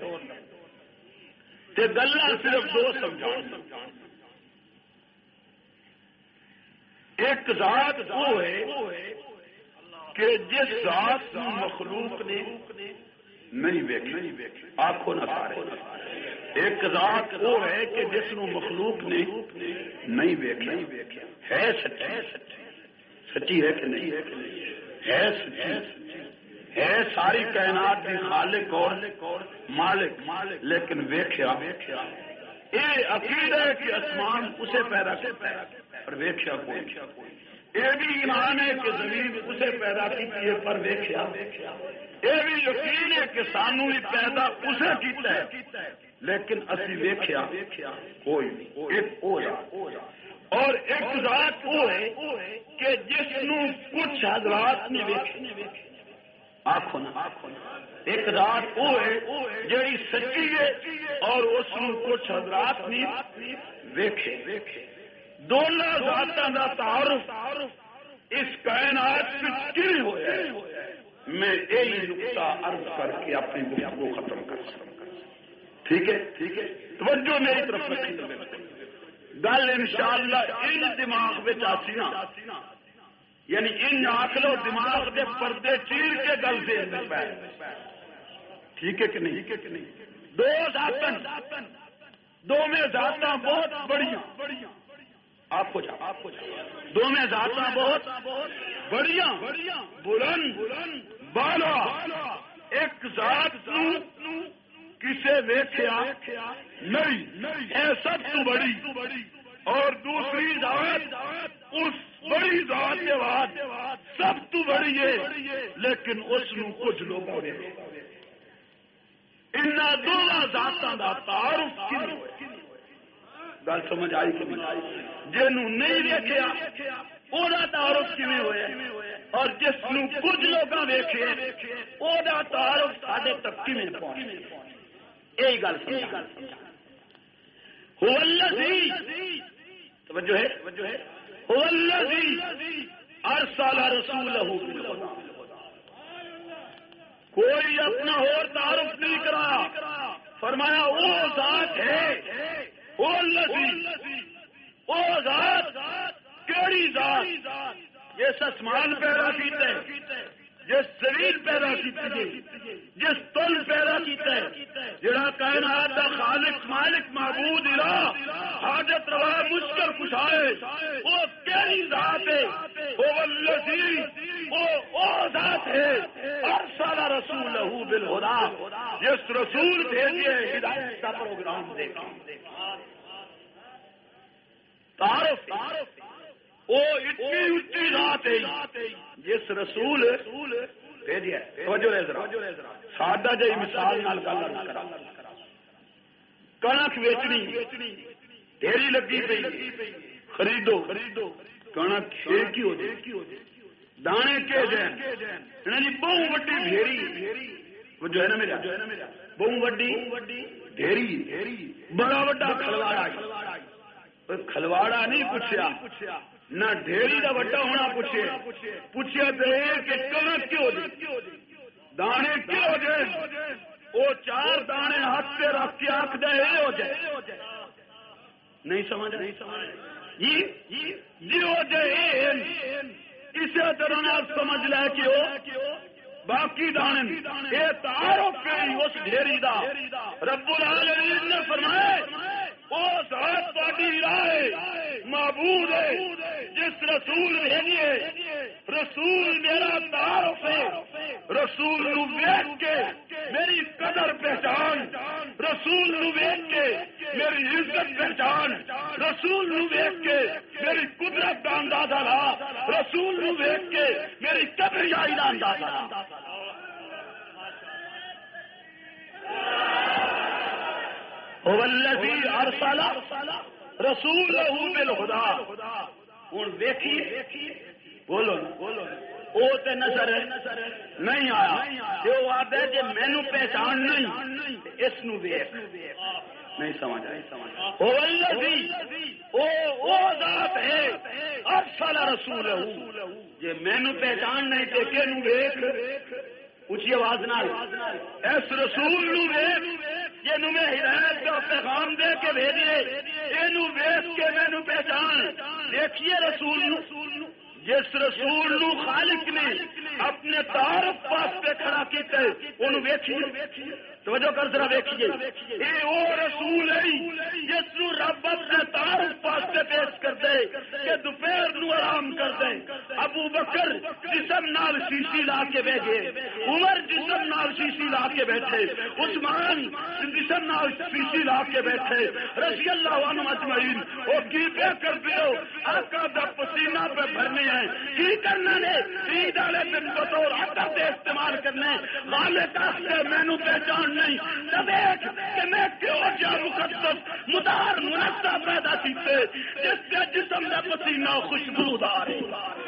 گلا صرف 2 سمجھا ایک ذات وہ ہے کہ جس ذات مخلوق نے نہیں ویکھی آنکھوں نہ سارے ایک ذات وہ ہے کہ جس نو مخلوق نے نہیں ویکھی ہے سچی ہے کہ نہیں ہے سچی ہے ساری کائنات کی خالق اور مالک لیکن ویکھیا یہ عقیدہ ہے کہ آسمان اسے پیدا کرتا ہے پر ویکھیا کوئی یہ بھی ایمان ہے کہ زمین اسے پیدا کی ہے پر ویکھیا یہ بھی یقین ہے کہ سانو بھی پیدا اسے کیتا ہے لیکن اسی ویکھیا کوئی نہیں ایک اور ایک ذات وہ ہے کہ جس نو کچھ حضرات نے ویکھے آنکھوں ایک ذات وہ ہے جڑی سچی ہے اور اس نو کچھ حضرات نے ویکھے دونوں ذاتوں کا تعارف اس کائنات میں کیوں ہوا میں یہی نقطہ عرض کر کے اپنی گفتگو ختم کر سکتا ٹھیک ہے توجہ میری طرف رکھیں گل انشاءاللہ ان دماغ میں آسی نا یعنی ان عقل و دماغ کے پردے چیر کے گل سے ٹھیک ہے کہ نہیں؟ دو ذاتن، دو میں ذاتاں بہت بڑیاں، آپ کو دو میں ذاتاں بہت بڑیاں بلند بالا، ایک ذات کسے ویکھیا نہیں اے سب تو بڑی، اور دوسری ذات اس بڑی ذات کے بعد سب تو بڑی ہے، لیکن اس نو کچھ لوگوں نے ان دونوں ذاتوں کا تعارف گل سمجھ آئی کہ جنوں نہیں دیکھا وہ تعارف کیویں ہوا، اور جس نو کچھ لوگ ویکھے وہ تعارف ساڈے تک کیویں پہنچا، یہی گل سمجھا۔ هو الذی توجہ ہے هو الذی ارسل رسولہ بالہدی، کوئی اپنا اور تعارف نہیں کرا، فرمایا وہ ذات ہے، وہ الذی، وہ ذات کیڑی ذات جس آسمان پیدا کیتا ہے، جس زمین پیدا کی، جس تل پیدا کیتا ہے، جڑا کائنات دا خالق مالک معبود الہ حاجت روا مشکل کشائے، وہ کیڑی ذات ہے؟ وہ الذی، وہ ذات ہے ارسل رسولہ بالہدی، جس رسول بھیجے ہدایت کا پروگرام دے کے تعارف، وہ اتنی اونچی ذات ہے جس رسول بھیجیا۔ سادہ جی مثال نال گل کرا، کنک ویچنی ڈھیری لگی پئی، خریدو کنک ایک ہی ہو جائے، دانے کے جائیں جی بہت وڈی ڈھیری، وہ جو ہے نا میرا بہت وڈی ڈھیری، بڑا وڈا کھلواڑا، کھلواڑا نہیں پوچھا نہ ڈھیری کا وڈا ہونا پوچھا تو کہ کنک کیوں جائے، دانے کیوں ہو جائے، وہ چار دانے ہاتھ سے رکھ کے آنکھ دے ہو جائے، نہیں سمجھ جی ہو جائے، اسی طرح سمجھ لے کہ باقی دانے یہ تعارف کری اس ڈھیری دا، رب العالمین نے فرمایا وہ ذات تہاڈی رائے معبود ہے جس رسول بھیجیے، رسول میرا تعارف ہے، رسول نو ویکھ کے میری قدر پہچان، رسول نو ویکھ کے میری عزت پہچان، رسول نو ویکھ کے میری قدرت کا اندازہ لا، رسول نو ویکھ کے میری کبریائی کا اندازہ لا۔ هو الذی ارسل رسولہ بالہدی، ہوں ویکھیے بولو وہ تے نظر نہیں آیا، جو آتا ہے کہ مینو پہچان نہیں اس نو ویکھ، نہیں سمجھ آئی۔ هو الذی، وہ ذات ہے ارسل رسولہ، جے مینو پہچان نہیں تے کہ نو ویکھ، اونچی آواز نال اس رسول نو ویکھ جنوں میں ہدایت کا پیغام دے کے بھیجے، اینو ویکھ کے مینوں پہچان، دیکھیے رسول نو، جس رسول نو خالق نے اپنے تعارف واسطے کھڑا کیتا ہے، اونوں ویکھیے، توجہ کر ذرا ویکھیے، اے او رسول ہے جس نو رب اپنے تعارف واسطے پیش کر دے کہ دوپہر نو آرام کر دے، ابو بکر جسم نال شیشی لا کے بیٹھے، عمر جسم نال شیشی لا کے بیٹھے، عثمان جسم نال شیشی لا کے بیٹھے، رضی اللہ عنہ اجمعین، وہ کی پہ کر دیو آقا دا پسینہ پہ بھرنے ہیں، کی کرنا نے عید والے دن بطور عطر دے استعمال کرنے، خالق سے مینو پہچان نہیں، دیکھ کہ میں کیوں جا مقدس مدار منسا پیدا کیتے جس کے جسم کا پسینہ خوشبودار ہے۔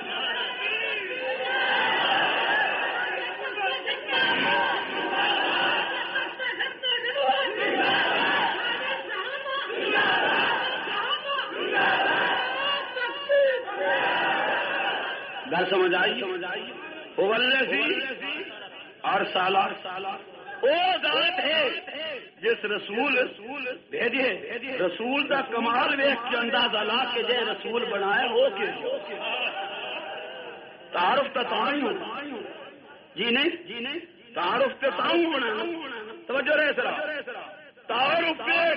گل سمجھ آئی؟ هو الذی ارسل، وہ ذات ہے جس رسول بھیجے، رسول کا کمال ویکھ کے اندازہ لا کے جے رسول بنایا ہو کے تعارف تو ہی ہونا جی نہیں تعارف تو ہی ہونا توجہ رہے سر تعارف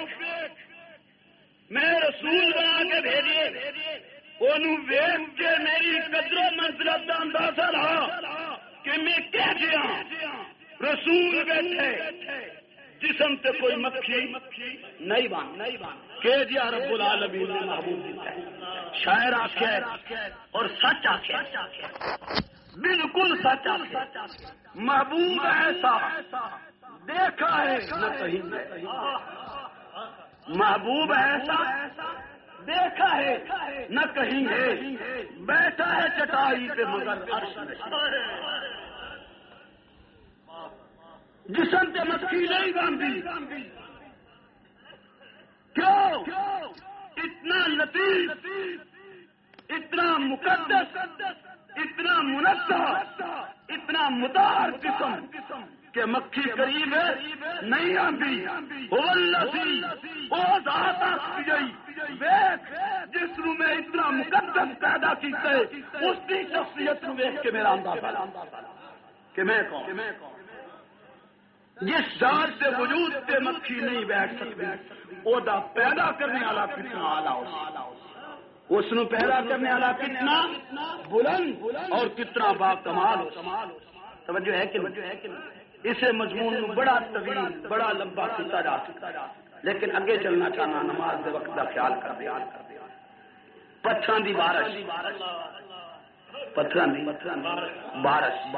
میں رسول بنا کے بھیجیے انہوں ویخ کے میری قدر و منزلت کا اندازہ رہا کہ میں کیا گیا رسول بیٹھے جسم سے کوئی مکھی نہیں بان کہ جیا رب العالمین نے محبوب دیتا ہے شاعر آخر اور سچ آخر بالکل سچ آخر محبوب ایسا دیکھا ہے نہ کہیں محبوب ایسا دیکھا ہے نہ کہیں ہے بیٹھا ہے چٹائی پہ مگر عرش میں جسم پہ مکھی نہیں باندھی کیوں اتنا لطیف اتنا مقدس اتنا منزہ اتنا مدار جسم کہ مکھی قریب ہے نہیں آتی وہ ذات جس روح میں اتنا مقدس پیدا کیتے اس کی شخصیت کو دیکھ کے میرا اندازہ کہ میں کون جس ذات سے وجود پہ مکھی نہیں بیٹھ سکتی وہ دا پیدا کرنے والا کتنا اعلیٰ اس نو پیدا کرنے والا کتنا بلند اور کتنا با کمال توجہ ہے کہ اسے مضمون بڑا طویل بڑا لمبا کیتا جا سکتا لیکن اگے چلنا چاہنا نماز دے وقت کا خیال کر دیا پتھراں دی بارش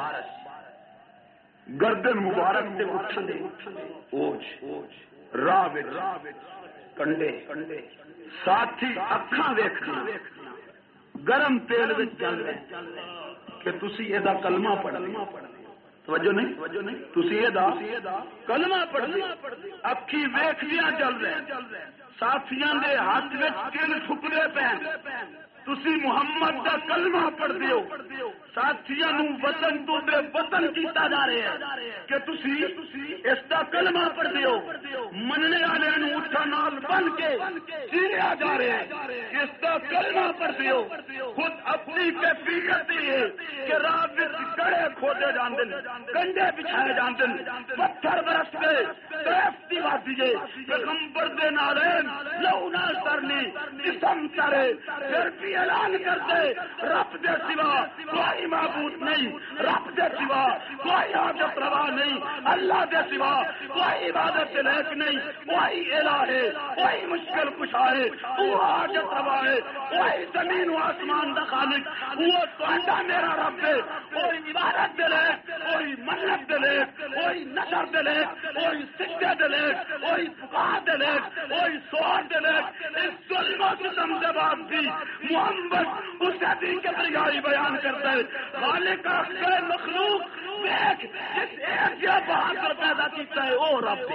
گردن مبارک تے اٹھن دے اوج راہ کنڈے ساتھی اکھاں ویکھنا گرم تیل وچ چل رہے کہ تسی اے دا کلمہ پڑھنا توجہ نہیں تسی اے دا کلمہ پڑھنا اکھی ویکھدیاں چل رہے ساتھیاں دے ہاتھ وچ تل ٹھکرے پین تسی محمد دا کلمہ پڑھ دیو ساتھیاں نو وطن تو بے وطن کیتا جا رہے ہیں کہ تسی اس دا کلمہ پڑھ دیو مننے والے نو اٹھا نال بن کے چیریا جا رہے ہیں اس دا کلمہ پڑھ دیو خود اپنی کیفیت ہے کہ راہ وچ کڑے کھودے جاندے کنڈے بچھائے جاندے پتھر برس گئے طرف دی وادی جے پیغمبر دے نالین لہو نال ترنی جسم چرے پھر بھی اعلان کرتے رب دے سوا کوئی معبود نہیں رب دے سوا کوئی حاجت روا نہیں اللہ دے سوا کوئی عبادت لائق نہیں کوئی الہ ہے کوئی مشکل کشا ہے وہ حاجت روا ہے کوئی زمین و آسمان دا خالق وہ تہاڈا میرا رب ہے کوئی عبادت دے لائق کوئی منت دے لائق کوئی نظر دے لائق کوئی سجدے دے لائق کوئی پکار دے لائق کوئی سوال دے لائق اس ظلم و ستم سے بعد بھی محمد اس دین کے بریائی بیان کرتا ہے خالق کا خیر مخلوق دیکھ جس ایک یا بہادر پیدا کیتا ہے او رب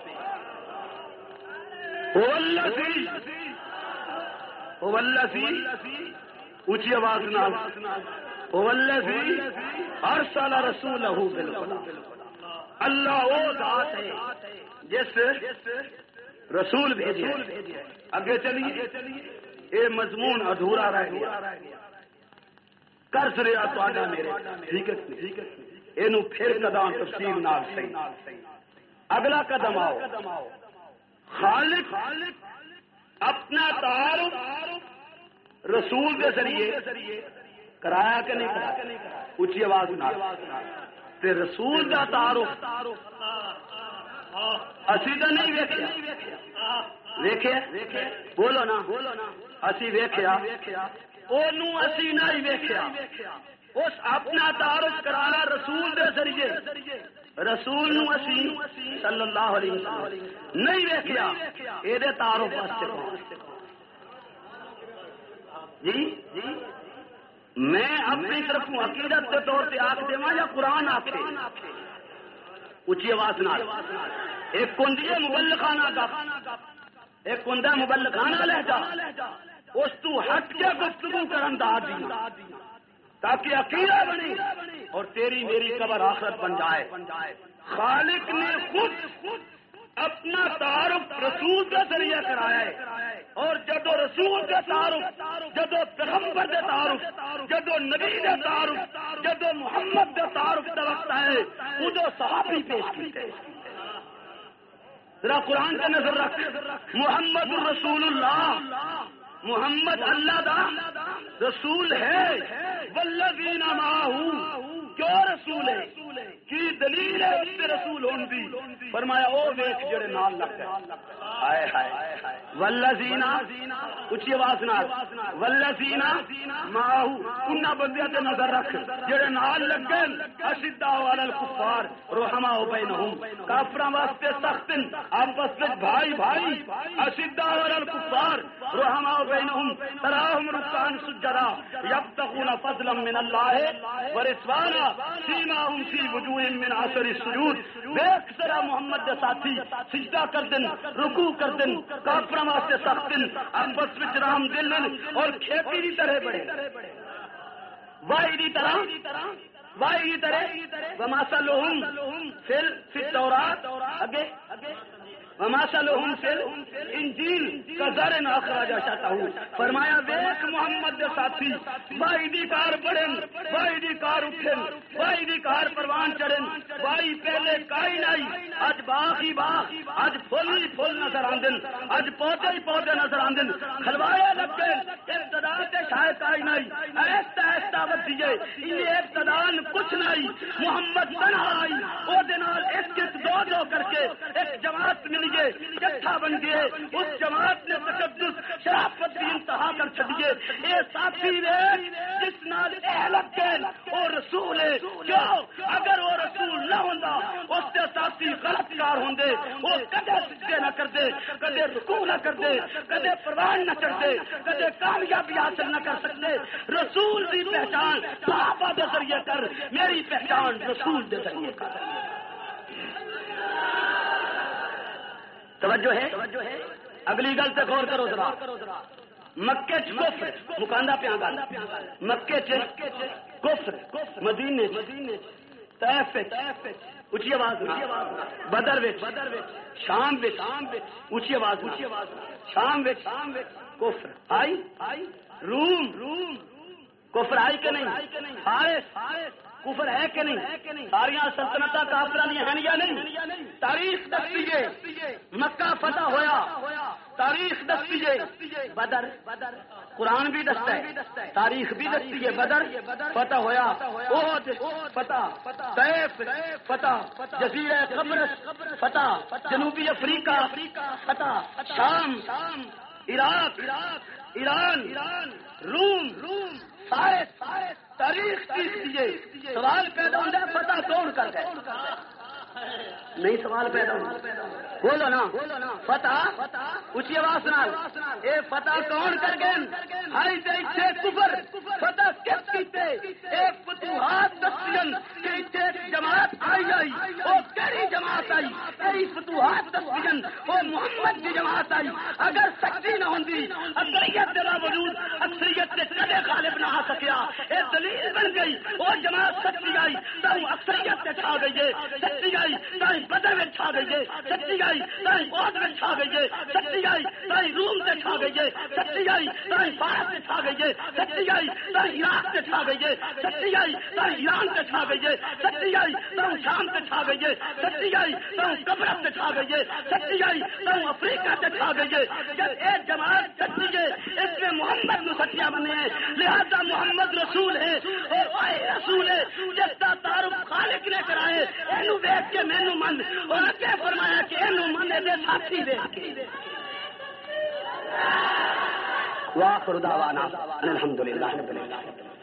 هو الذی اونچی آواز نال هو الذی ارسل رسولہ بالهدى اللہ وہ ذات ہے جس رسول بھیجے آگے چلیے اے مضمون ادھورا رہ گیا قرض رہا تو میرے ٹھیک ہے اینو پھر قدم تفصیل نال صحیح اگلا قدم آؤ خالق اپنا تعارف رسول کے ذریعے کرایا کہ نہیں کرایا اونچی آواز نال تے رسول کا تعارف اسی تو نہیں ویکھیا بولو نا اسی ویکھیا اونوں اسی نہیں ویکھیا اس اپنا تعارف کرایا رسول دے ذریعے رسول نو اسی صلی اللہ علیہ وسلم نہیں ویکھیا اے دے تعارف واسطے جی میں اپنی طرف عقیدت کے طور سے آکھ دیواں یا قرآن آکھے اونچی آواز نال ایک کندی مبلغانہ گپ ایک کندا مبلغانہ لہجہ اس تو ہٹ کے گفتگو کرن دا دی تاکہ عقیدہ بنے اور تیری میری قبر آخرت بن جائے خالق نے خود اپنا تعارف رسول کے ذریعے کرایا ہے اور جدو رسول دے تعارف، جدو پیغمبر دے تعارف، جدو نبی دے تعارف، جدو محمد دے تعارف دا وقت ہے ادو صحابی پیش کیتے. ذرا قرآن کا نظر رکھ. محمد رسول اللہ، محمد اللہ دا رسول ہے. والذین معہ، کیوں رسول ہے؟ کی دلیل ہے اس پہ رسول ہون دی؟ فرمایا او ویکھ جڑے نال لگ گئے. ہائے ہائے. والذین، اچھی آواز نال، والذین معہ، انہاں بندیاں تے نظر رکھ جڑے نال لگ گئے. اشداء علی الکفار رحماء بینہم، کافراں واسطے سخت آپس وچ بھائی بھائی. اشداء علی الکفار رحماء بینہم تراہم رکعا سجدا یبتغون فضلا من اللہ ورضوانا سیماہم فی وجوہہم من اثر السجود. دیکھ ذرا محمد دے ساتھی سجدہ کر دن، رکوع کر دن، کافراں واسطے سخت آپس وچ رحم دل اور کھیتی دی طرح بڑے وائی دی طرح ومثلہم فی التوراۃ اگے ومثلہم فی الانجیل کزرع اخرج شطأہ. فرمایا دیکھ محمد دے ساتھی وائی دی کار بڑھن، وائی دی کار اٹھن، وائی دی کار پروان چڑھن. وائی پہلے کائی نہیں، اج باغ ہی باغ، اج پھل ہی پھل نظر آندن، اج پودے ہی پودے نظر آندن. کھلوائے لگ گئے ابتدا تے شاید کائی نہیں، ایستا ایستا ودیے یہ ابتدان کچھ نہیں. محمد تنہا آئی وہ دنال ایک دو کر کے ایک جماعت مل گئے، جتھا بن گئے. اس جماعت نے تقدس شرافت کی انتہا کر چھڑیے. اے ساتھی نے جس نال اہلت کے وہ رسول ہے. کیوں؟ اگر وہ رسول نہ ہوندا اس کے ساتھی غلط کار ہوندے. وہ کدے سجدے نہ کردے، کدے رکوع نہ کردے، کدے پروان نہ چڑھتے، کدے کامیابی حاصل نہ کر سکتے. رسول کی پہچان صحابہ کے ذریعے کر، میری پہچان رسول کے ذریعے کر. توجہ ہے. اگلی گل تے غور کرو ذرا. مکے چ کفر مکاندا پیا گل، مکے چ کفر، مدینے طائف اچھی آواز، بدر شام اچھی آواز، شام کفر آئی، روم کفر آئی کہ نہیں؟ فارس کفر ہے کہ نہیں؟ ساری سلطنت کافراں دی ہیں یا نہیں؟ تاریخ دستی ہے مکہ فتح ہویا، تاریخ دستی ہے بدر، قرآن بھی دستا ہے، تاریخ بھی دستی ہے بدر فتح ہویا، احد فتح، طائف فتح، جزیرہ قبرص فتح، جنوبی افریقہ فتح، شام، عراق، ایران، روم، سارے تاریخ سیکھتی ہے. سوال پیدا ہوتا ہے فتح کون کر گئے؟ نہیں سوال پیدا ہوتا، بولو نا. فتح اچھی آواز نال، اے فتح کون کر گئے؟ ہائی تے کفر فتح کس کیتے؟ ایک فتوحات دستین کہ ایک جماعت آئی، وہ کیڑی جماعت آئی؟ کئی فتوحات دستین وہ محمد کی جماعت آئی. اگر سچی نہ ہوندی اکثریت کے باوجود اکثریت نے کدے غالب نہ آ سکیا. یہ دلیل بن گئی وہ جماعت سچی آئی تو اکثریت سے چھا گئی ہے. سچی آئی تائی بدر میں چھا گئی ہے، سچی آئی تائی احد میں چھا گئی ہے، سچی آئی تائی روم سے چھا گئی ہے، سچی آئی تائی فارس سے چھا گئی ہے، سچی آئی تائی عراق سے چھا گئی ہے، سچی آئی تائی ایران سے چھا گئی ہے، سچی آئی تائی شام سے چھا گئی ہے، سچی آئی تائی قبرص سے چھا گئی ہے، سچی آئی تائی افریقہ سے چھا گئی ہے. جب ایک جماعت سچی ہے اس میں محمد کو سچیا بنے ہیں، لہذا محمد رسول ہے اور وہی رسول ہے جس کا تعارف خالق نے کرائے. اینو دیکھ کے مینو من اور اگے فرمایا کہ اینو من دے ساتھی دیکھ کے. واخر دعوانا الحمدللہ رب العالمین.